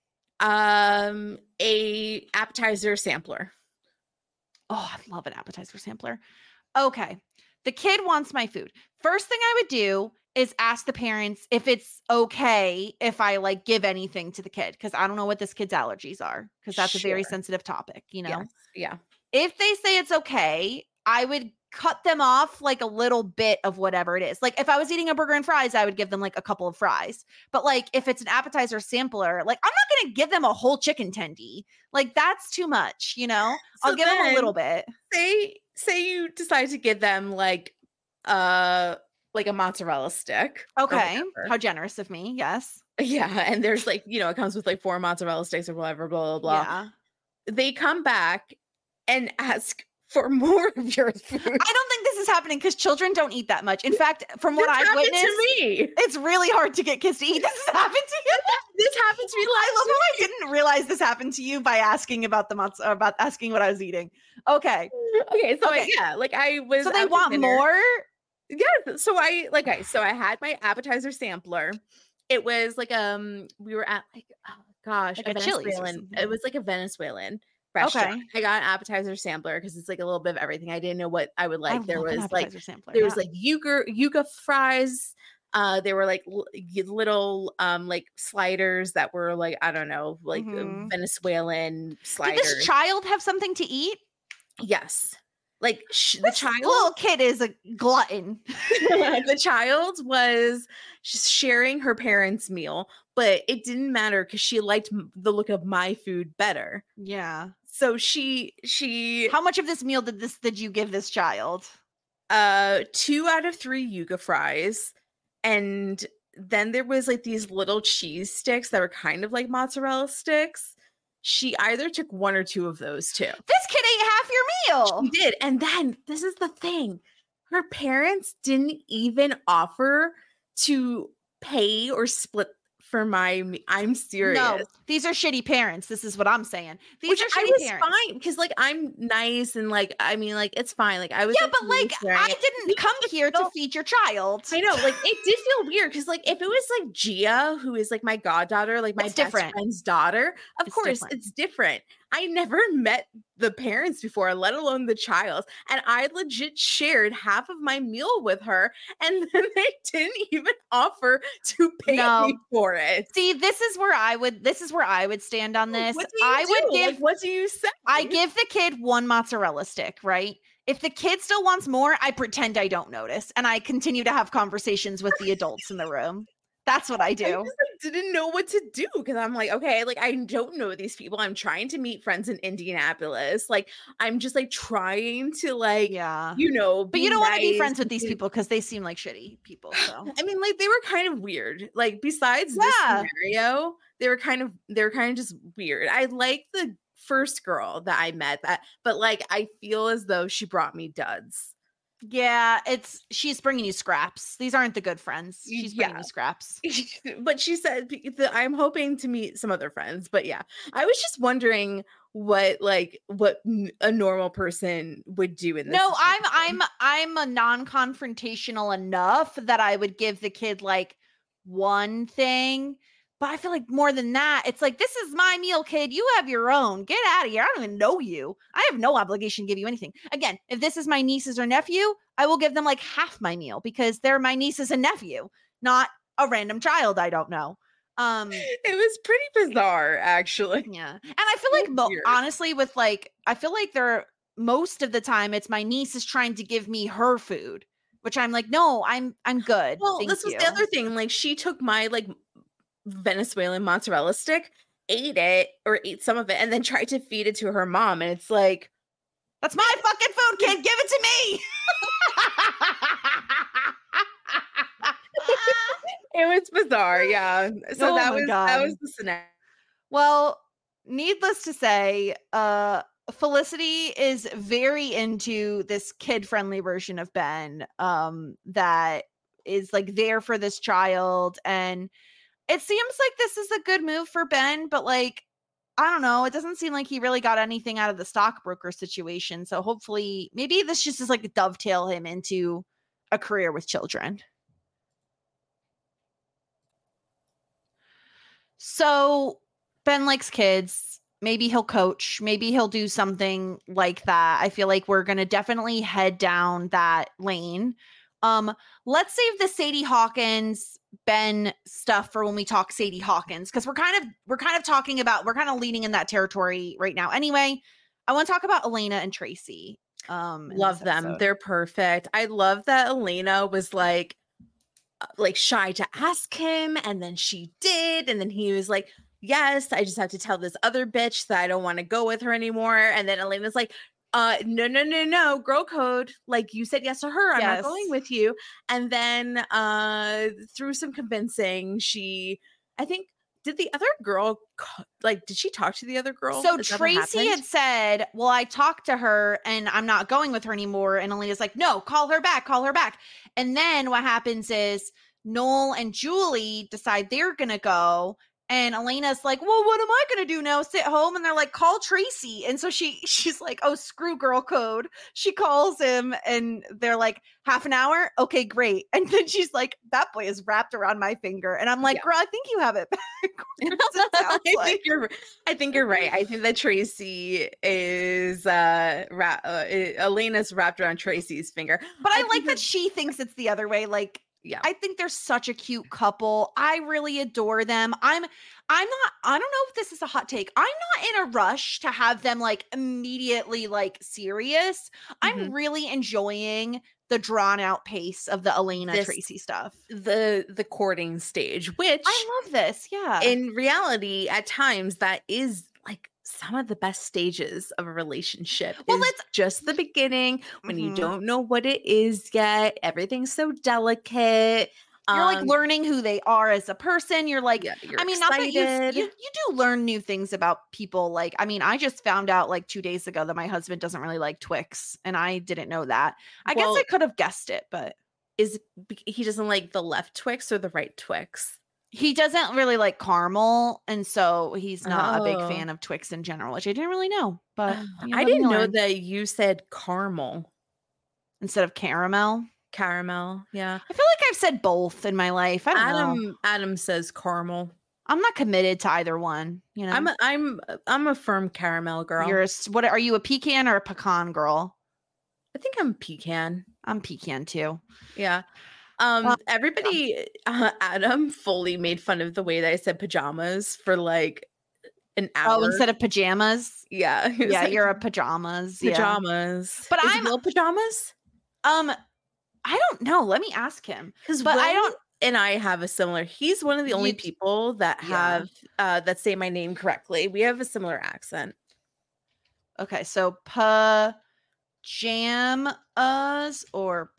[SPEAKER 5] A appetizer sampler.
[SPEAKER 4] Oh, I love an appetizer sampler. Okay. The kid wants my food. First thing I would do is ask the parents if it's okay if I like give anything to the kid, because I don't know what this kid's allergies are, because that's a very sensitive topic,
[SPEAKER 5] Yes. Yeah.
[SPEAKER 4] If they say it's okay, I would cut them off like a little bit of whatever it is. Like if I was eating a burger and fries, I would give them like a couple of fries. But like if it's an appetizer sampler, like I'm not going to give them a whole chicken tendy. Like that's too much, I'll give them a little bit.
[SPEAKER 5] Say you decide to give them like a mozzarella stick.
[SPEAKER 4] Okay. How generous of me. Yes.
[SPEAKER 5] Yeah. And there's like, it comes with like 4 mozzarella sticks or whatever, blah, blah, blah.
[SPEAKER 4] Yeah.
[SPEAKER 5] They come back and ask for more of your food.
[SPEAKER 4] I don't think this is happening because children don't eat that much. In fact, from what I've witnessed,
[SPEAKER 5] to me.
[SPEAKER 4] It's really hard to get kids to eat. This has happened to you.
[SPEAKER 5] This happened to me last
[SPEAKER 4] I love how I didn't realize this happened to you by asking about about asking what I was eating. Okay.
[SPEAKER 5] Okay. So I was.
[SPEAKER 4] So they want more?
[SPEAKER 5] Yes. So I had my appetizer sampler. It was like we were at like
[SPEAKER 4] like
[SPEAKER 5] a Venezuelan. It was like a Venezuelan restaurant. I got an appetizer sampler because it's like a little bit of everything. I didn't know what I would like. There was like yuca fries. There were like little like sliders that were like, I don't know, like Venezuelan sliders.
[SPEAKER 4] Did this child have something to eat?
[SPEAKER 5] Yes. Like the child,
[SPEAKER 4] little kid is a glutton.
[SPEAKER 5] The child was just sharing her parents' meal, but it didn't matter because she liked the look of my food better.
[SPEAKER 4] Yeah.
[SPEAKER 5] So she.
[SPEAKER 4] How much of this meal did you give this child?
[SPEAKER 5] 2 out of 3 yuca fries, and then there was like these little cheese sticks that were kind of like mozzarella sticks. She either took one or two of those too.
[SPEAKER 4] This kid ate half your meal.
[SPEAKER 5] She did. And then this is the thing. Her parents didn't even offer to pay or split for I'm serious.
[SPEAKER 4] No, these are shitty parents. This is what I'm saying. These
[SPEAKER 5] Which
[SPEAKER 4] are
[SPEAKER 5] I
[SPEAKER 4] shitty
[SPEAKER 5] was
[SPEAKER 4] parents.
[SPEAKER 5] fine because like I'm nice and like I mean like it's fine. Like I was
[SPEAKER 4] Yeah, but like I didn't come here to feed your child.
[SPEAKER 5] I know, like it did feel weird because like if it was like Gia, who is like my goddaughter, like my
[SPEAKER 4] It's
[SPEAKER 5] best
[SPEAKER 4] different.
[SPEAKER 5] friend's daughter, of
[SPEAKER 4] It's
[SPEAKER 5] course
[SPEAKER 4] different.
[SPEAKER 5] it's different. I never met the parents before, let alone the child, and I legit shared half of my meal with her, and then they didn't even offer to pay me for it.
[SPEAKER 4] See, this is where I would stand on this.
[SPEAKER 5] What do you do? Like, what do you say?
[SPEAKER 4] I give the kid one mozzarella stick, right? If the kid still wants more, I pretend I don't notice and I continue to have conversations with the adults in the room. That's what I do.
[SPEAKER 5] I just like, didn't know what to do because I'm like, okay, like I don't know these people. I'm trying to meet friends in Indianapolis. Like I'm just like trying to like, you know,
[SPEAKER 4] but you don't want to be friends with these people because they seem like shitty people. So
[SPEAKER 5] I mean, like they were kind of weird. Like besides this scenario, they were kind of just weird. I like the first girl that I met, but like I feel as though she brought me duds.
[SPEAKER 4] Yeah, she's bringing you scraps. These aren't the good friends. She's bringing you scraps.
[SPEAKER 5] But she said I'm hoping to meet some other friends. But yeah, I was just wondering what a normal person would do in this.
[SPEAKER 4] No, I'm a non-confrontational enough that I would give the kid like one thing. But I feel like more than that, it's like, this is my meal, kid. You have your own. Get out of here. I don't even know you. I have no obligation to give you anything. Again, if this is my nieces or nephew, I will give them like half my meal because they're my nieces and nephew, not a random child I don't know.
[SPEAKER 5] It was pretty bizarre, actually.
[SPEAKER 4] Yeah. And I feel like honestly with like, I feel like most of the time it's my niece is trying to give me her food, which I'm like, no, I'm good.
[SPEAKER 5] Well, this was the other thing. Like she took my like Venezuelan mozzarella stick, ate some of it, and then tried to feed it to her mom. And it's like,
[SPEAKER 4] that's my fucking food, kid. Give it to me.
[SPEAKER 5] It was bizarre, yeah. So that was the scenario.
[SPEAKER 4] Well, needless to say, Felicity is very into this kid-friendly version of Ben, that is like there for this child, and it seems like this is a good move for Ben, but like, I don't know. It doesn't seem like he really got anything out of the stockbroker situation. So hopefully, maybe this just is like dovetail him into a career with children. So Ben likes kids. Maybe he'll coach. Maybe he'll do something like that. I feel like we're going to definitely head down that lane. Let's save the Sadie Hawkins Ben stuff for when we talk Sadie Hawkins, because we're kind of leaning in that territory right now. Anyway, I want to talk about Elena and Tracy.
[SPEAKER 5] Love them. They're perfect. I love that Elena was like shy to ask him, and then she did, and then he was like, yes, I just have to tell this other bitch that I don't want to go with her anymore. And then Elena's like, no, girl code. Like you said yes to her. I'm not going with you. And then through some convincing, I think, did the other girl, did she talk to the other girl?
[SPEAKER 4] So Tracy had said, well, I talked to her and I'm not going with her anymore. And Elena's like, no, call her back. And then what happens is Noel and Julie decide they're going to go. And Elena's like, well, what am I going to do now? Sit home? And they're like, call Tracy. And so she's like, oh, screw girl code. She calls him and they're like, half an hour? Okay, great. And then she's like, that boy is wrapped around my finger. And I'm like, girl, I think you have it back.
[SPEAKER 5] I think you're right. I think that Tracy is Elena's wrapped around Tracy's finger.
[SPEAKER 4] But I like that she thinks it's the other way. Like, yeah, I think they're such a cute couple. I really adore them. I don't know if this is a hot take. I'm not in a rush to have them like immediately like serious. Mm-hmm. I'm really enjoying the drawn out pace of the Elena Tracy stuff.
[SPEAKER 5] The courting stage, which
[SPEAKER 4] I love this. Yeah.
[SPEAKER 5] In reality, at times that is like some of the best stages of a relationship. Well, it's just the beginning when you don't know what it is yet. Everything's so delicate.
[SPEAKER 4] You're like learning who they are as a person. You're like,
[SPEAKER 5] you're
[SPEAKER 4] I mean,
[SPEAKER 5] excited.
[SPEAKER 4] not that you do learn new things about people. Like, I mean, I just found out like 2 days ago that my husband doesn't really like Twix, and I didn't know that. I guess I could have guessed it, but
[SPEAKER 5] he doesn't like the left Twix or the right Twix?
[SPEAKER 4] He doesn't really like caramel, and so he's not a big fan of Twix in general, which I didn't really know. But
[SPEAKER 5] I didn't know that you said caramel
[SPEAKER 4] instead of caramel.
[SPEAKER 5] Caramel, yeah.
[SPEAKER 4] I feel like I've said both in my life. I don't know.
[SPEAKER 5] Adam says caramel.
[SPEAKER 4] I'm not committed to either one. You know,
[SPEAKER 5] I'm a firm caramel girl.
[SPEAKER 4] What are you, a pecan or a pecan girl?
[SPEAKER 5] I think I'm pecan.
[SPEAKER 4] I'm pecan too.
[SPEAKER 5] Yeah. Everybody, Adam fully made fun of the way that I said pajamas for like an hour.
[SPEAKER 4] Oh, instead of pajamas?
[SPEAKER 5] Yeah.
[SPEAKER 4] Yeah,
[SPEAKER 5] like,
[SPEAKER 4] you're a pajamas.
[SPEAKER 5] Pajamas.
[SPEAKER 4] Yeah. But
[SPEAKER 5] I'm real pajamas?
[SPEAKER 4] I don't know. Let me ask him.
[SPEAKER 5] But I don't. And I have a similar. He's one of the only people that have that say my name correctly. We have a similar accent.
[SPEAKER 4] Okay, so pajamas or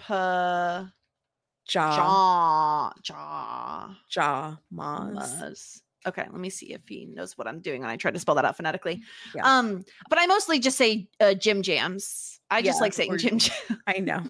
[SPEAKER 4] jamas. Okay, let me see if he knows what I'm doing when I try to spell that out phonetically. Yeah. But I mostly just say Jim Jams. I just like saying Jim Jams.
[SPEAKER 5] I know.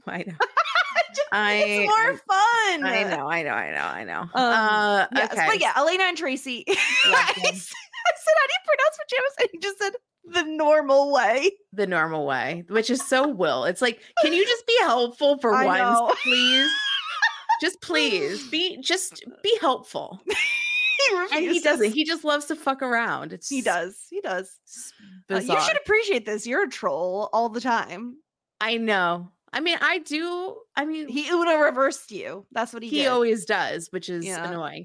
[SPEAKER 4] It's more fun.
[SPEAKER 5] I know.
[SPEAKER 4] Yes,
[SPEAKER 5] okay.
[SPEAKER 4] But yeah, Elena and Tracy. I said, how do you pronounce pajamas? And he just said the normal way.
[SPEAKER 5] The normal way, which is so Will. It's like, can you just be helpful for once, please? Just please be helpful. And he doesn't. He just loves to fuck around.
[SPEAKER 4] He does. You should appreciate this. You're a troll all the time.
[SPEAKER 5] I know. I mean, I do. I mean,
[SPEAKER 4] he Uno reversed you. That's what he did.
[SPEAKER 5] He always does, which is annoying.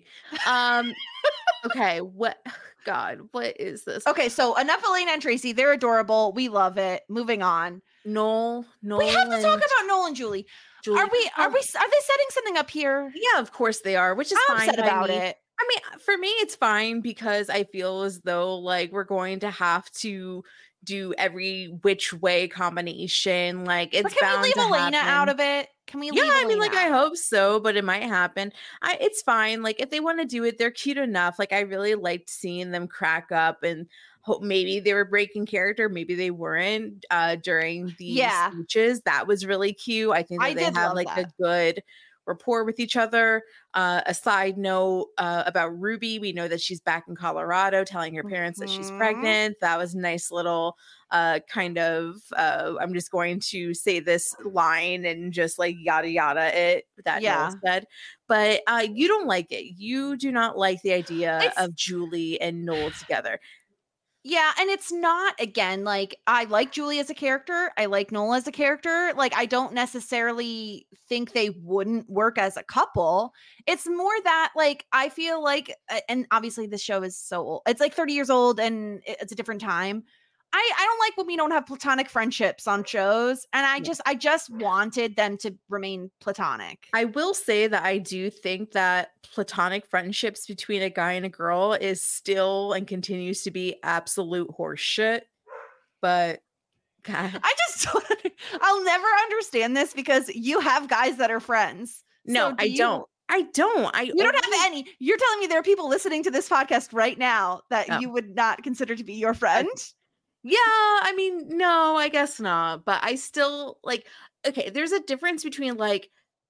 [SPEAKER 5] Okay. What is this?
[SPEAKER 4] Okay, so enough Elena and Tracy. They're adorable. We love it. Moving on.
[SPEAKER 5] Noel.
[SPEAKER 4] We have to talk about Noel and Julie. Are they setting something up here?
[SPEAKER 5] Yeah, of course they are, which is
[SPEAKER 4] I'm
[SPEAKER 5] fine.
[SPEAKER 4] upset about it.
[SPEAKER 5] I mean, for me, it's fine because I feel as though like we're going to have to do every which way combination. Like it's
[SPEAKER 4] can we leave Elena out of it? Can we?
[SPEAKER 5] Yeah, I mean, like I hope so, but it might happen. It's fine. Like if they want to do it, they're cute enough. Like I really liked seeing them crack up and hope maybe they were breaking character, maybe they weren't during the speeches. That was really cute. I think that they have like a good rapport with each other. A side note about Ruby, we know that she's back in Colorado telling her parents that she's pregnant. That was a nice little kind of I'm just going to say this line and just like yada yada it that Noel said. But you don't like it. You do not like the idea of Julie and Noel together.
[SPEAKER 4] Yeah, and it's not, again, like, I like Julie as a character. I like Noel as a character. Like, I don't necessarily think they wouldn't work as a couple. It's more that, like, I feel like, and obviously this show is so old. It's like 30 years old and it's a different time. I don't like when we don't have platonic friendships on shows. And I just wanted them to remain platonic.
[SPEAKER 5] I will say that I do think that platonic friendships between a guy and a girl is still and continues to be absolute horseshit. But God.
[SPEAKER 4] I'll never understand this because you have guys that are friends.
[SPEAKER 5] No,
[SPEAKER 4] so
[SPEAKER 5] I don't. You don't
[SPEAKER 4] have any. You're telling me there are people listening to this podcast right now that you would not consider to be your friend?
[SPEAKER 5] Yeah, I mean, no, I guess not. But I still like, okay, there's a difference between like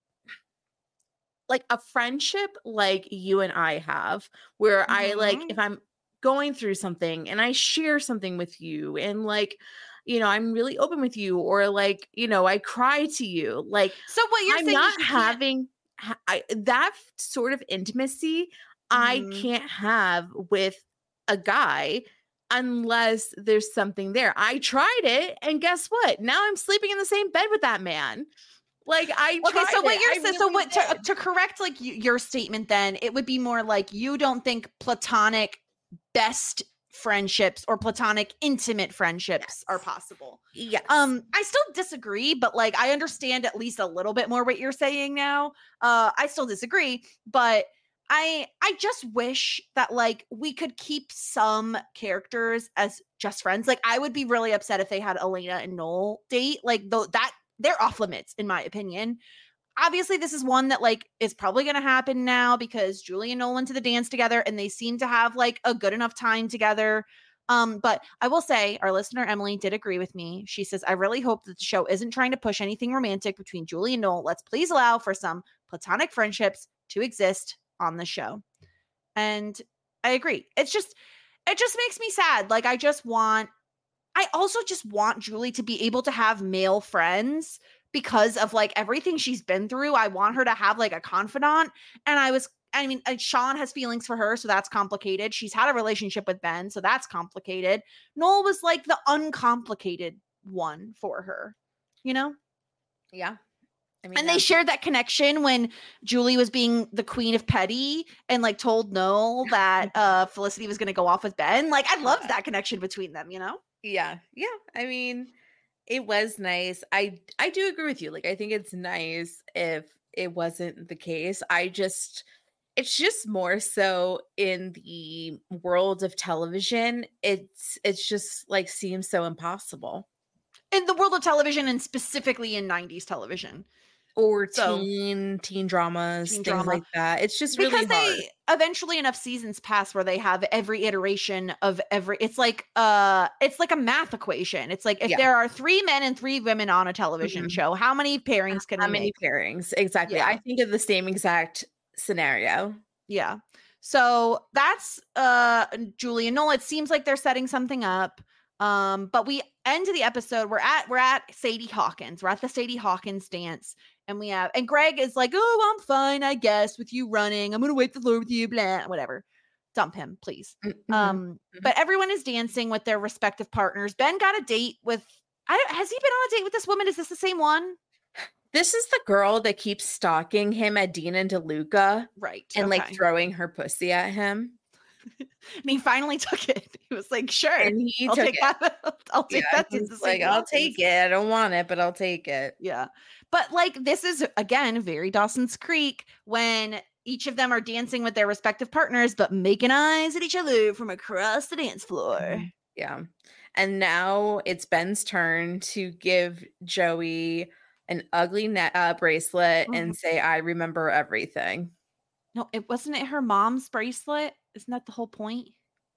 [SPEAKER 5] a friendship like you and I have, where I like, if I'm going through something and I share something with you and like, you know, I'm really open with you, or like, you know, I cry to you. Like,
[SPEAKER 4] so what you're saying,
[SPEAKER 5] not having that sort of intimacy, I can't have with a guy unless there's something there. I tried it, and guess what? Now I'm sleeping in the same bed with that man. Like
[SPEAKER 4] so what you're saying? So what to correct like your statement? Then it would be more like you don't think platonic best friendships or platonic intimate friendships are possible.
[SPEAKER 5] Yes.
[SPEAKER 4] I still disagree, but like I understand at least a little bit more what you're saying now. I still disagree, but I just wish that like we could keep some characters as just friends. Like I would be really upset if they had Elena and Noel date. Like that they're off limits in my opinion. obviously this is one that like is probably going to happen now because Julie and Noel went to the dance together and they seem to have like a good enough time together. But I will say our listener Emily did agree with me. She says, I really hope that the show isn't trying to push anything romantic between Julie and Noel. Let's please allow for some platonic friendships to exist on the show. And I agree. It just makes me sad. Like I also just want Julie to be able to have male friends because of like everything she's been through. I want her to have like a confidant. And Sean has feelings for her, so that's complicated. She's had a relationship with Ben, so that's complicated. Noel was like the uncomplicated one for her, you know?
[SPEAKER 5] Yeah.
[SPEAKER 4] And they shared that connection when Julie was being the queen of petty and like told Noel that Felicity was going to go off with Ben. Like I loved that connection between them, you know?
[SPEAKER 5] Yeah. Yeah. I mean, it was nice. I do agree with you. Like, I think it's nice if it wasn't the case. It's just more so in the world of television. It's just like seems so impossible.
[SPEAKER 4] In the world of television and specifically in 90s television.
[SPEAKER 5] Or teen dramas, things like that. It's just really hard. Because
[SPEAKER 4] they eventually enough seasons pass where they have every iteration of it's like a math equation. It's like if there are 3 men and 3 women on a television show, how many pairings can we make? How many
[SPEAKER 5] pairings? Exactly. Yeah. I think of the same exact scenario.
[SPEAKER 4] Yeah. So that's Julie and Noel. It seems like they're setting something up. But we end the episode. We're at Sadie Hawkins. We're at the Sadie Hawkins dance. And Greg is like, oh, I'm fine, I guess, with you running. I'm going to wipe the floor with you, blah, whatever. Dump him, please. But everyone is dancing with their respective partners. Ben got a date with, has he been on a date with this woman? Is this the same one?
[SPEAKER 5] This is the girl that keeps stalking him at Dean and DeLuca.
[SPEAKER 4] Right.
[SPEAKER 5] And like throwing her pussy at him.
[SPEAKER 4] And he finally took it. He was like, sure.
[SPEAKER 5] And I'll take that.
[SPEAKER 4] I'll take that.
[SPEAKER 5] He's like, I'll take it. I don't want it, but I'll take it.
[SPEAKER 4] Yeah. But like, this is, again, very Dawson's Creek when each of them are dancing with their respective partners, but making eyes at each other from across the dance floor.
[SPEAKER 5] Yeah. And now it's Ben's turn to give Joey an ugly bracelet and say, I remember everything.
[SPEAKER 4] No, it wasn't her mom's bracelet. Isn't that the whole point?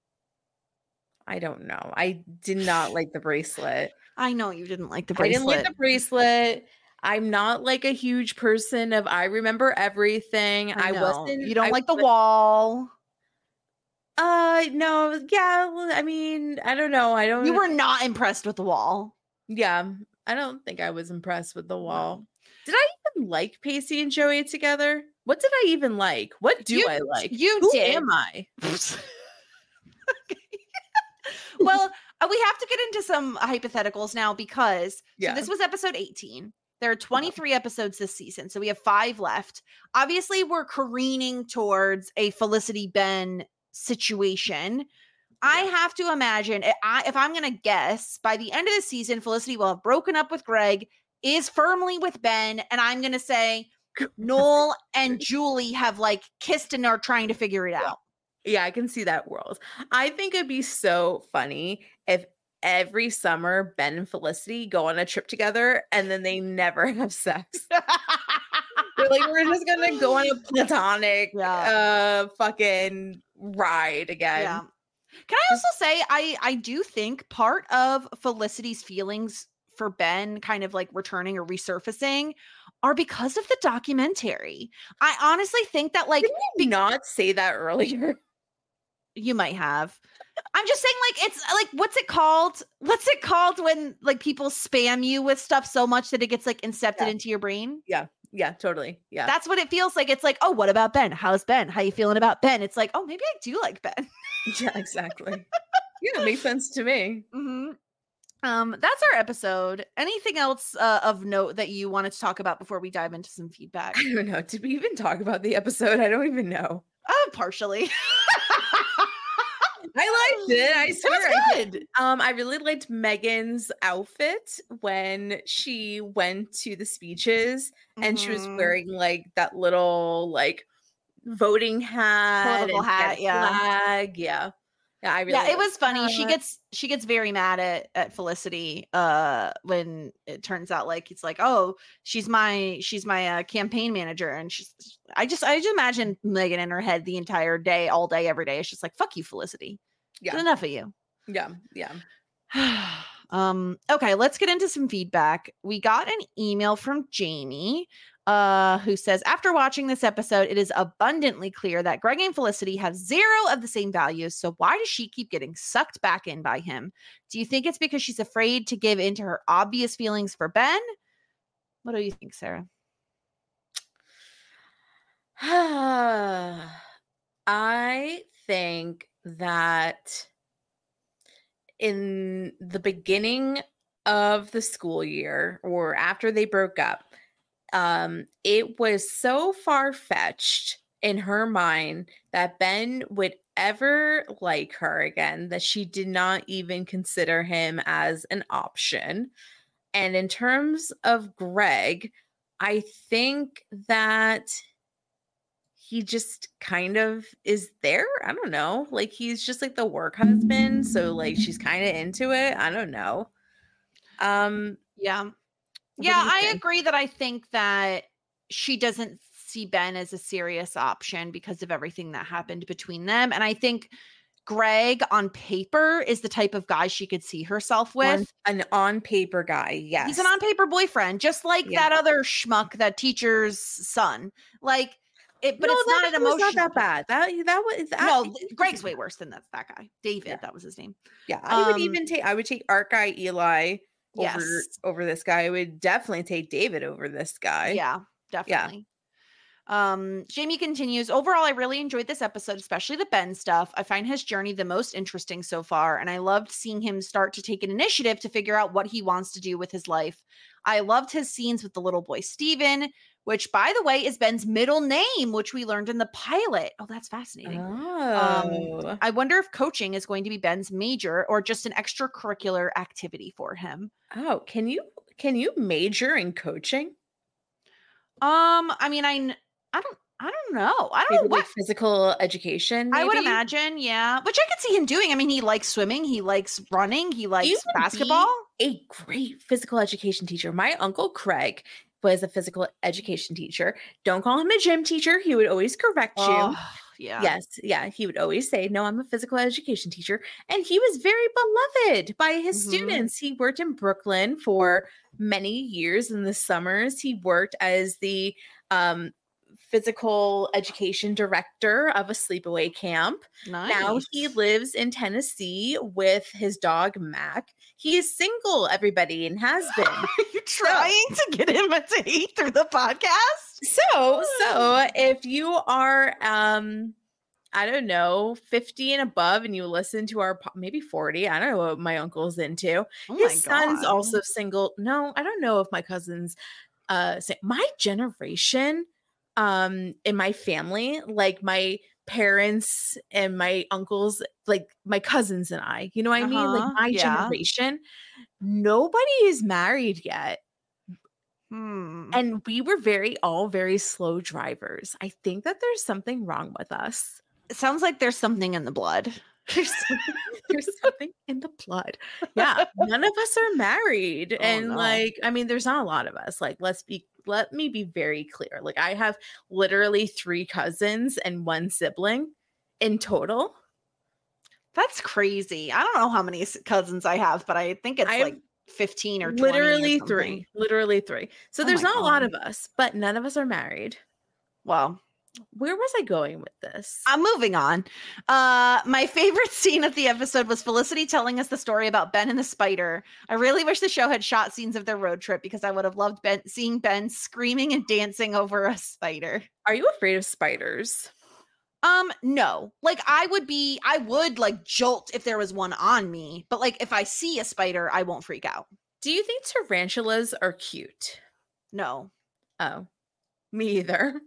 [SPEAKER 5] I don't know. I did not like the bracelet.
[SPEAKER 4] I know you didn't like the bracelet.
[SPEAKER 5] I didn't like the bracelet. I'm not like a huge person of I remember everything.
[SPEAKER 4] I wasn't. You don't like the wall.
[SPEAKER 5] No. Yeah. Well, I mean, I don't know.
[SPEAKER 4] You were not impressed with the wall.
[SPEAKER 5] Yeah. I don't think I was impressed with the wall. No. Did I even like Pacey and Joey together? What did I even like? What do I like?
[SPEAKER 4] Who
[SPEAKER 5] am I?
[SPEAKER 4] Well, we have to get into some hypotheticals now because so this was episode 18. There are 23 episodes this season, so we have 5 left. Obviously, we're careening towards a Felicity Ben situation. I have to imagine, if I'm going to guess, by the end of the season, Felicity will have broken up with Greg, is firmly with Ben, and I'm going to say Noel and Julie have like kissed and are trying to figure it out.
[SPEAKER 5] Yeah, I can see that world. I think it'd be so funny if every summer Ben and Felicity go on a trip together and then they never have sex. They're like, we're just gonna go on a platonic fucking ride again.
[SPEAKER 4] Yeah. Can I also say I do think part of Felicity's feelings for Ben kind of like returning or resurfacing are because of the documentary. I honestly think that like
[SPEAKER 5] did you not say that earlier?
[SPEAKER 4] You might have. I'm just saying, like, it's like, what's it called? What's it called when like people spam you with stuff so much that it gets like incepted into your brain?
[SPEAKER 5] Yeah. Yeah, totally. Yeah.
[SPEAKER 4] That's what it feels like. It's like, oh, what about Ben? How's Ben? How you feeling about Ben? It's like, oh, maybe I do like Ben.
[SPEAKER 5] Yeah, exactly. Yeah, it makes sense to me.
[SPEAKER 4] Mm-hmm. That's our episode. Anything else of note that you wanted to talk about before we dive into some feedback?
[SPEAKER 5] I don't know. Did we even talk about the episode? I don't even know.
[SPEAKER 4] Partially.
[SPEAKER 5] I liked it. I swear
[SPEAKER 4] I did.
[SPEAKER 5] I really liked Megan's outfit when she went to the speeches and she was wearing like that little like voting hat,
[SPEAKER 4] political hat,
[SPEAKER 5] flag. Yeah. Yeah, I really
[SPEAKER 4] yeah, it was funny. She gets very mad at Felicity when it turns out like it's like, oh, she's my campaign manager, and I just imagine Megan in her head the entire day, all day, every day. It's just like, fuck you, Felicity.
[SPEAKER 5] Yeah.
[SPEAKER 4] It's enough of you.
[SPEAKER 5] Yeah.
[SPEAKER 4] Okay, let's get into some feedback. We got an email from Jamie who says, after watching this episode, it is abundantly clear that Greg and Felicity have zero of the same values. So why does she keep getting sucked back in by him? Do you think it's because she's afraid to give in to her obvious feelings for Ben? What do you think, Sarah?
[SPEAKER 5] I think that in the beginning of the school year, or after they broke up, it was so far-fetched in her mind that Ben would ever like her again that she did not even consider him as an option. And in terms of Greg, I think that he just kind of is there. I don't know. Like, he's just like the work husband. So like she's kind of into it. I don't know.
[SPEAKER 4] Yeah. Yeah, I agree that I think that she doesn't see Ben as a serious option because of everything that happened between them. And I think Greg on paper is the type of guy she could see herself with.
[SPEAKER 5] An on paper guy. Yes.
[SPEAKER 4] He's an on paper boyfriend, just like that other schmuck, that teacher's son. Like it, but
[SPEAKER 5] no,
[SPEAKER 4] it's not an emotional.
[SPEAKER 5] Not that bad. That was
[SPEAKER 4] no. Greg's way worse than that guy. David, that was his name.
[SPEAKER 5] Yeah, I would take art guy Eli over this guy. I would definitely take David over this guy.
[SPEAKER 4] Yeah, definitely. Yeah. Jamie continues, overall, I really enjoyed this episode, especially the Ben stuff. I find his journey the most interesting so far, and I loved seeing him start to take an initiative to figure out what he wants to do with his life. I loved his scenes with the little boy Steven, which, by the way, is Ben's middle name, which we learned in the pilot. Oh, that's fascinating. I wonder if coaching is going to be Ben's major or just an extracurricular activity for him.
[SPEAKER 5] Oh, can you major in coaching?
[SPEAKER 4] I mean, I don't know. I don't know what
[SPEAKER 5] physical education. Maybe?
[SPEAKER 4] I would imagine, yeah. Which I could see him doing. I mean, he likes swimming, he likes running, he likes basketball.
[SPEAKER 5] A great physical education teacher. My uncle Craig was a physical education teacher. Don't call him a gym teacher. He would always correct you.
[SPEAKER 4] Yeah.
[SPEAKER 5] Yes. Yeah. He would always say, no, I'm a physical education teacher. And he was very beloved by his students. He worked in Brooklyn for many years. In the summers, he worked as the physical education director of a sleepaway camp.
[SPEAKER 4] Nice.
[SPEAKER 5] Now he lives in Tennessee with his dog Mac. He is single, everybody, and has been.
[SPEAKER 4] Are you trying to get him a date through the podcast?
[SPEAKER 5] So if you are I don't know, 50 and above, and you listen to our maybe 40, I don't know what my uncle's into. His son's also single. No, I don't know if my cousins my generation in my family, like my parents and my uncles, like my cousins and I, you know what I mean? Like my generation, nobody is married yet. And we were all very slow drivers. I think that there's something wrong with us.
[SPEAKER 4] It sounds like there's something in the blood.
[SPEAKER 5] There's something in the blood. Yeah. None of us are married. Like, I mean, there's not a lot of us. Like, let me be very clear. Like, I have literally 3 cousins and 1 sibling in total.
[SPEAKER 4] That's crazy. I don't know how many cousins I have, but I think it's like 15 or 20.
[SPEAKER 5] Literally 3. So there's not a lot of us, but none of us are married.
[SPEAKER 4] Well,
[SPEAKER 5] where was I going with this?
[SPEAKER 4] I'm moving on. My favorite scene of the episode was Felicity telling us the story about Ben and the spider. I really wish the show had shot scenes of their road trip because I would have loved seeing Ben screaming and dancing over a spider.
[SPEAKER 5] Are you afraid of spiders?
[SPEAKER 4] No. Like I would like jolt if there was one on me, but like if I see a spider, I won't freak out.
[SPEAKER 5] Do you think tarantulas are cute?
[SPEAKER 4] No.
[SPEAKER 5] Oh, me either.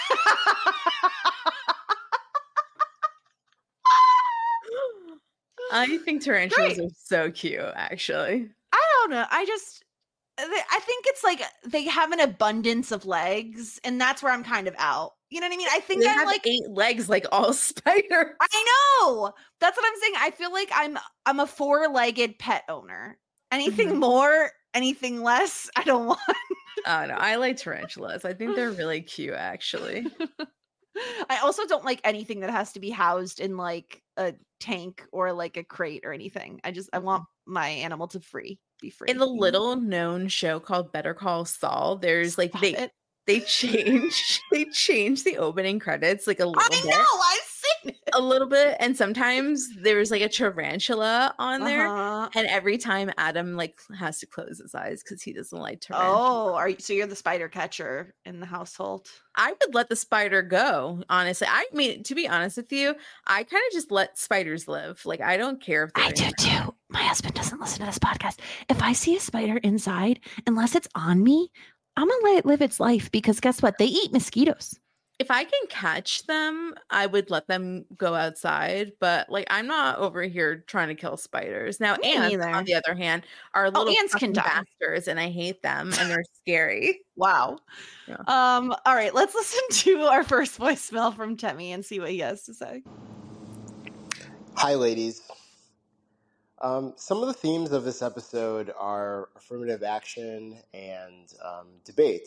[SPEAKER 5] I think tarantulas are so cute, actually.
[SPEAKER 4] I don't know. I think it's like they have an abundance of legs, and that's where I'm kind of out. You know what I mean? I think
[SPEAKER 5] They
[SPEAKER 4] I'm
[SPEAKER 5] have
[SPEAKER 4] like
[SPEAKER 5] 8 legs like all spiders.
[SPEAKER 4] I know. That's what I'm saying. I feel like I'm a 4-legged pet owner. Anything more, anything less, I don't want.
[SPEAKER 5] Oh no, I like tarantulas. I think they're really cute, actually.
[SPEAKER 4] I also don't like anything that has to be housed in like a tank or like a crate or anything. I want my animal to be free.
[SPEAKER 5] In the little known show called Better Call Saul, there's like they change the opening credits like a little bit.
[SPEAKER 4] I know, I've seen it.
[SPEAKER 5] A little bit, and sometimes there's like a tarantula on there, and every time Adam like has to close his eyes because he doesn't like tarantula.
[SPEAKER 4] So you're the spider catcher in the household?
[SPEAKER 5] I would let the spider go, honestly. I mean, to be honest with you, I kind of just let spiders live. Like, I don't care if
[SPEAKER 4] I do too. My husband doesn't listen to this podcast. If I see a spider inside, unless it's on me, I'm gonna let it live its life, because guess what? They eat mosquitoes.
[SPEAKER 5] If I can catch them, I would let them go outside. But like, I'm not over here trying to kill spiders. Now, ants, on the other hand, are little
[SPEAKER 4] ants can die.
[SPEAKER 5] bastards, and I hate them, and they're scary.
[SPEAKER 4] Wow. Yeah. All right, let's listen to our first voicemail from Temmie and see what he has to say.
[SPEAKER 6] Hi, ladies. Some of the themes of this episode are affirmative action and debate.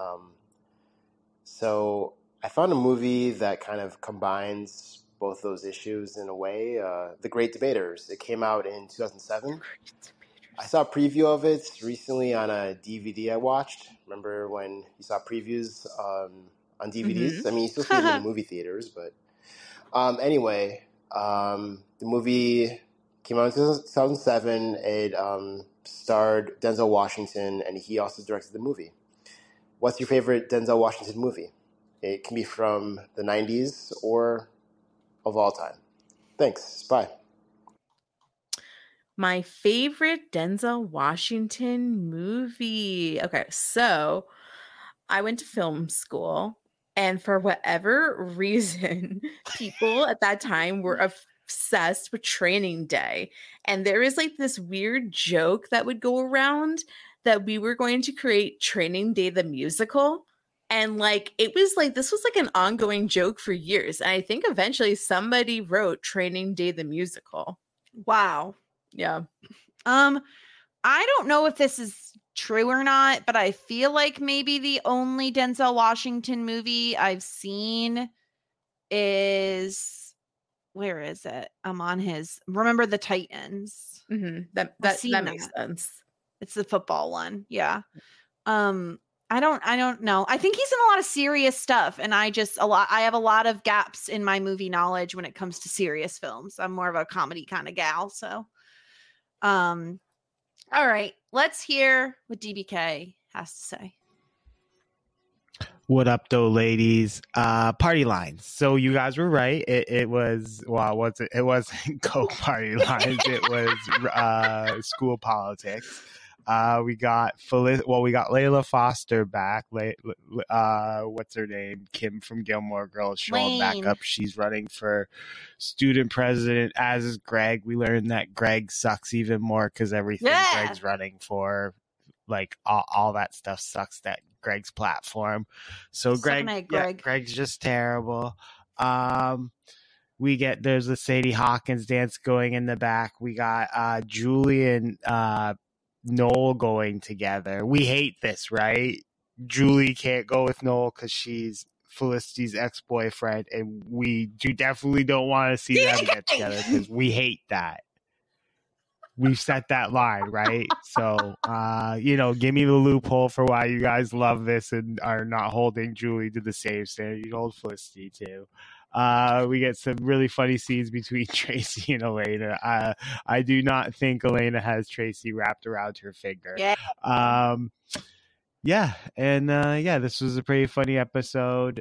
[SPEAKER 6] So I found a movie that kind of combines both those issues in a way. The Great Debaters. It came out in 2007. I saw a preview of it recently on a DVD I watched. Remember when you saw previews on DVDs? I mean, you still see them in movie theaters, but anyway, the movie came out in 2007. It starred Denzel Washington, and he also directed the movie. What's your favorite Denzel Washington movie? It can be from the 90s or of all time. Thanks. Bye.
[SPEAKER 5] My favorite Denzel Washington movie. Okay, so I went to film school, and for whatever reason, people at that time were obsessed with Training Day. And there is like this weird joke that would go around that we were going to create Training Day the musical. And like, it was like, this was like an ongoing joke for years. And I think eventually somebody wrote Training Day the musical.
[SPEAKER 4] Wow.
[SPEAKER 5] Yeah.
[SPEAKER 4] I don't know if this is true or not, but I feel like maybe the only Denzel Washington movie I've seen is, where is it? I'm on his Remember the Titans.
[SPEAKER 5] Mm-hmm. That makes sense.
[SPEAKER 4] It's the football one. Yeah. I don't know. I think he's in a lot of serious stuff, and I have a lot of gaps in my movie knowledge when it comes to serious films. I'm more of a comedy kind of gal, so all right, let's hear what DBK has to say.
[SPEAKER 7] What up, though, ladies? Party lines. So you guys were right. It was, well, what's it? It wasn't Coke Party Lines. It was School Politics. We got Layla Foster back. What's her name? Kim from Gilmore Girls showing back up. She's running for student president, as is Greg. We learned that Greg sucks even more because everything Greg's running for, like all that stuff sucks, that Greg's platform. So Greg's just terrible. There's the Sadie Hawkins dance going in the back. We got Julie and Noel going together. We hate this, right? Julie can't go with Noel because she's Felicity's ex-boyfriend, and we definitely don't want to see them get together because we hate that. We've set that line, right? So, give me the loophole for why you guys love this and are not holding Julie to the same standard. You hold Felicity too. We get some really funny scenes between Tracy and Elena. I do not think Elena has Tracy wrapped around her finger. This was a pretty funny episode.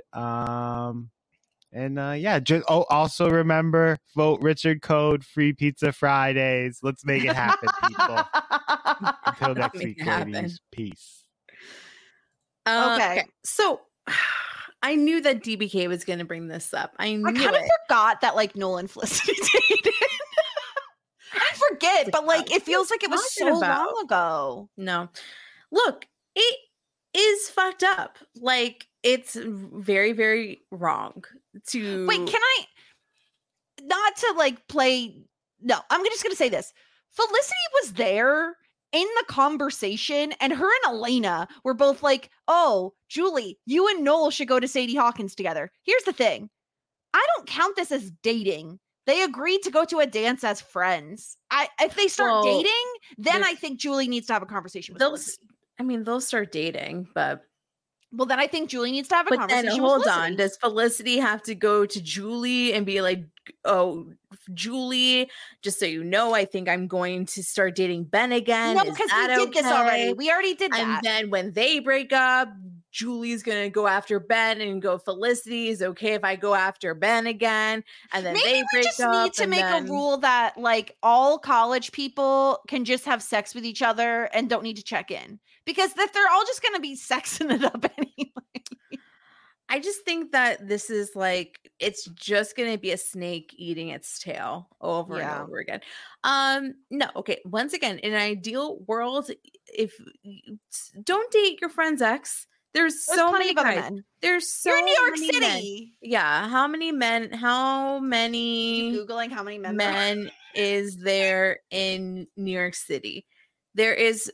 [SPEAKER 7] Also remember, vote Richard Code, free pizza Fridays. Let's make it happen, people. Until next week, ladies. Peace.
[SPEAKER 5] Okay. So I knew that DBK was going to bring this up. I kind
[SPEAKER 4] of forgot that like Noel and Felicity dated. I forget, but like it feels like it was so long ago.
[SPEAKER 5] No, look, is fucked up. Like, it's very, very wrong to.
[SPEAKER 4] Wait, can I not to like play? No, I'm just gonna say this. Felicity was there in the conversation, and her and Elena were both like, "Oh, Julie, you and Noel should go to Sadie Hawkins together." Here's the thing: I don't count this as dating. They agreed to go to a dance as friends. If they start dating, then I think Julie needs to have a conversation with Felicity.
[SPEAKER 5] I mean, they'll start dating, but
[SPEAKER 4] well, then I think Julie needs to have a conversation.
[SPEAKER 5] Then hold on, does Felicity have to go to Julie and be like, "Oh, Julie, just so you know, I think I'm going to start dating Ben again"?
[SPEAKER 4] No, because we did this already. We already did that.
[SPEAKER 5] And then when they break up, Julie's gonna go after Ben and go, "Felicity, is okay if I go after Ben again?" And then
[SPEAKER 4] maybe
[SPEAKER 5] they break
[SPEAKER 4] just
[SPEAKER 5] up.
[SPEAKER 4] Need to make a rule that like all college people can just have sex with each other and don't need to check in, because if they're all just gonna be sexing it up anyway.
[SPEAKER 5] I just think that this is like, it's just going to be a snake eating its tail over and over again. No. Okay. Once again, in an ideal world, if you don't date your friend's ex, there's so many guys. There's so
[SPEAKER 4] You're in New York
[SPEAKER 5] many
[SPEAKER 4] City.
[SPEAKER 5] Men. Yeah. How many men,
[SPEAKER 4] you Googling how many
[SPEAKER 5] men is there in New York City? There is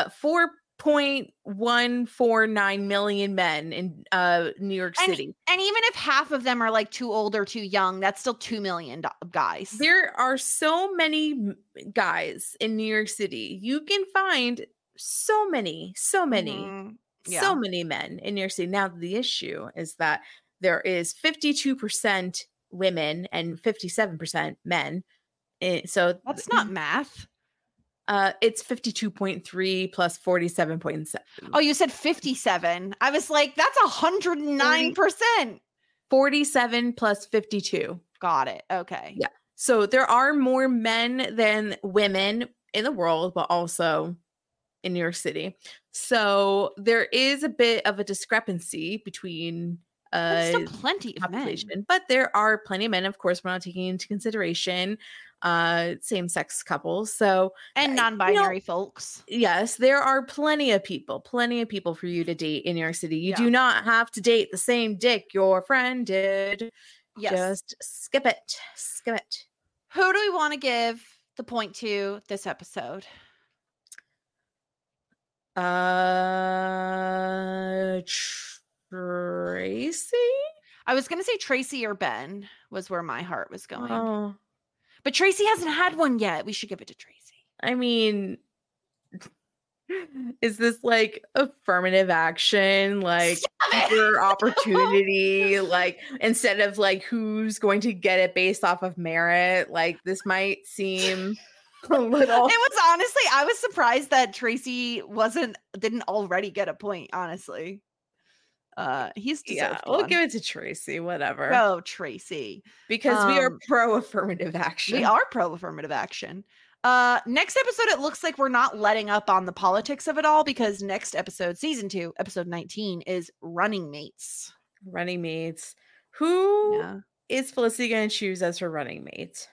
[SPEAKER 5] 4.149 million men in New York City.
[SPEAKER 4] And even if half of them are like too old or too young, that's still 2 million guys.
[SPEAKER 5] There are so many guys in New York City. You can find so many men in New York City. Now, the issue is that there is 52% women and 57% men. So
[SPEAKER 4] that's not math.
[SPEAKER 5] It's 52.3 plus 47.7.
[SPEAKER 4] Oh, you said 57. I was like, that's 109%.
[SPEAKER 5] 47 plus 52.
[SPEAKER 4] Got it. Okay.
[SPEAKER 5] Yeah. So there are more men than women in the world, but also in New York City. So there is a bit of a discrepancy between
[SPEAKER 4] still plenty of men.
[SPEAKER 5] But there are plenty of men. Of course, we're not taking into consideration same-sex couples, so
[SPEAKER 4] and non-binary folks.
[SPEAKER 5] Yes, there are plenty of people for you to date in New York City. You do not have to date the same dick your friend did.
[SPEAKER 4] Yes.
[SPEAKER 5] Just skip it.
[SPEAKER 4] Who do we want to give the point to this episode?
[SPEAKER 5] Tracy?
[SPEAKER 4] I was gonna say Tracy or Ben was where my heart was going. But Tracy hasn't had one yet. We should give it to Tracy.
[SPEAKER 5] I mean, is this like affirmative action, like your opportunity, like instead of like who's going to get it based off of merit? Like this might seem a little. It
[SPEAKER 4] was honestly, I was surprised that Tracy didn't already get a point. Honestly, he's deserved one.
[SPEAKER 5] We'll give it to Tracy. Whatever.
[SPEAKER 4] Go Tracy,
[SPEAKER 5] because we are pro affirmative action.
[SPEAKER 4] We are pro affirmative action. Next episode, it looks like we're not letting up on the politics of it all, because next episode, season 2, episode 19, is Running Mates.
[SPEAKER 5] Running Mates. Who is Felicity going to choose as her running mate?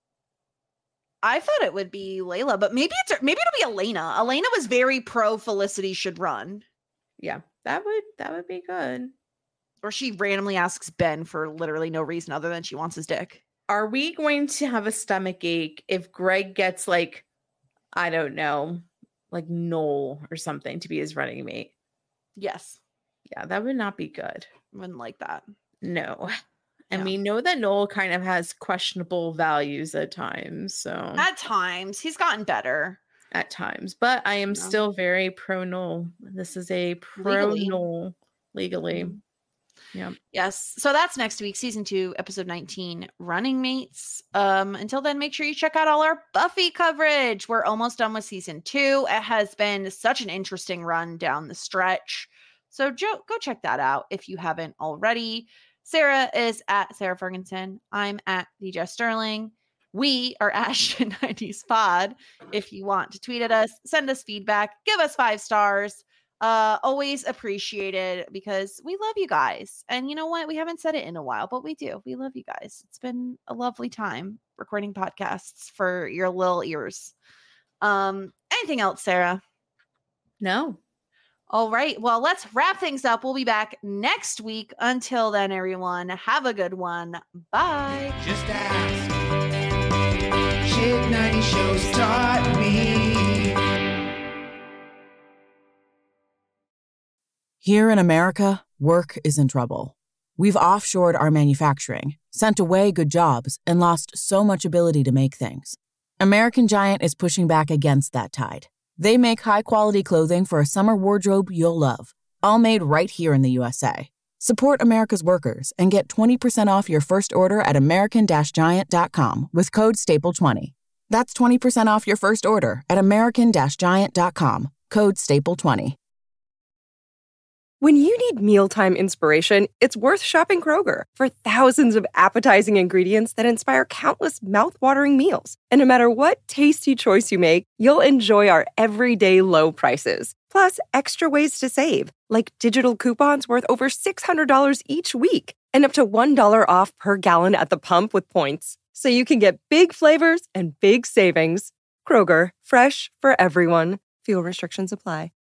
[SPEAKER 4] I thought it would be Layla, but maybe it'll be Elena. Elena was very pro Felicity should run.
[SPEAKER 5] Yeah, that would be good.
[SPEAKER 4] Or she randomly asks Ben for literally no reason other than she wants his dick.
[SPEAKER 5] Are we going to have a stomach ache if Greg gets like, I don't know, like Noel or something to be his running mate?
[SPEAKER 4] Yes.
[SPEAKER 5] Yeah, that would not be good.
[SPEAKER 4] Wouldn't like that.
[SPEAKER 5] No. And we know that Noel kind of has questionable values at times. So
[SPEAKER 4] at times he's gotten better.
[SPEAKER 5] At times, but I am still very pro Noel. This is a pro Noel legally.
[SPEAKER 4] Mm-hmm.
[SPEAKER 5] Yeah.
[SPEAKER 4] Yes. So that's next week, season 2, episode 19, Running Mates. Until then, make sure you check out all our Buffy coverage. We're almost done with season 2. It has been such an interesting run down the stretch. So go check that out if you haven't already. Sarah is at Sarah Ferguson. I'm at the Jess Sterling. We are Ashton90s Pod. If you want to tweet at us, send us feedback, give us 5 stars. Always appreciated, because we love you guys. And you know what? We haven't said it in a while, but we do. We love you guys. It's been a lovely time recording podcasts for your little ears. Anything else, Sarah?
[SPEAKER 5] No.
[SPEAKER 4] All right. Well, let's wrap things up. We'll be back next week. Until then, everyone, have a good one. Bye.
[SPEAKER 2] Just ask. Shit 90 shows taught me.
[SPEAKER 8] Here in America, work is in trouble. We've offshored our manufacturing, sent away good jobs, and lost so much ability to make things. American Giant is pushing back against that tide. They make high-quality clothing for a summer wardrobe you'll love, all made right here in the USA. Support America's workers and get 20% off your first order at American-Giant.com with code STAPLE20. That's 20% off your first order at American-Giant.com, code STAPLE20.
[SPEAKER 1] When you need mealtime inspiration, it's worth shopping Kroger for thousands of appetizing ingredients that inspire countless mouth-watering meals. And no matter what tasty choice you make, you'll enjoy our everyday low prices. Plus, extra ways to save, like digital coupons worth over $600 each week and up to $1 off per gallon at the pump with points. So you can get big flavors and big savings. Kroger, fresh for everyone. Fuel restrictions apply.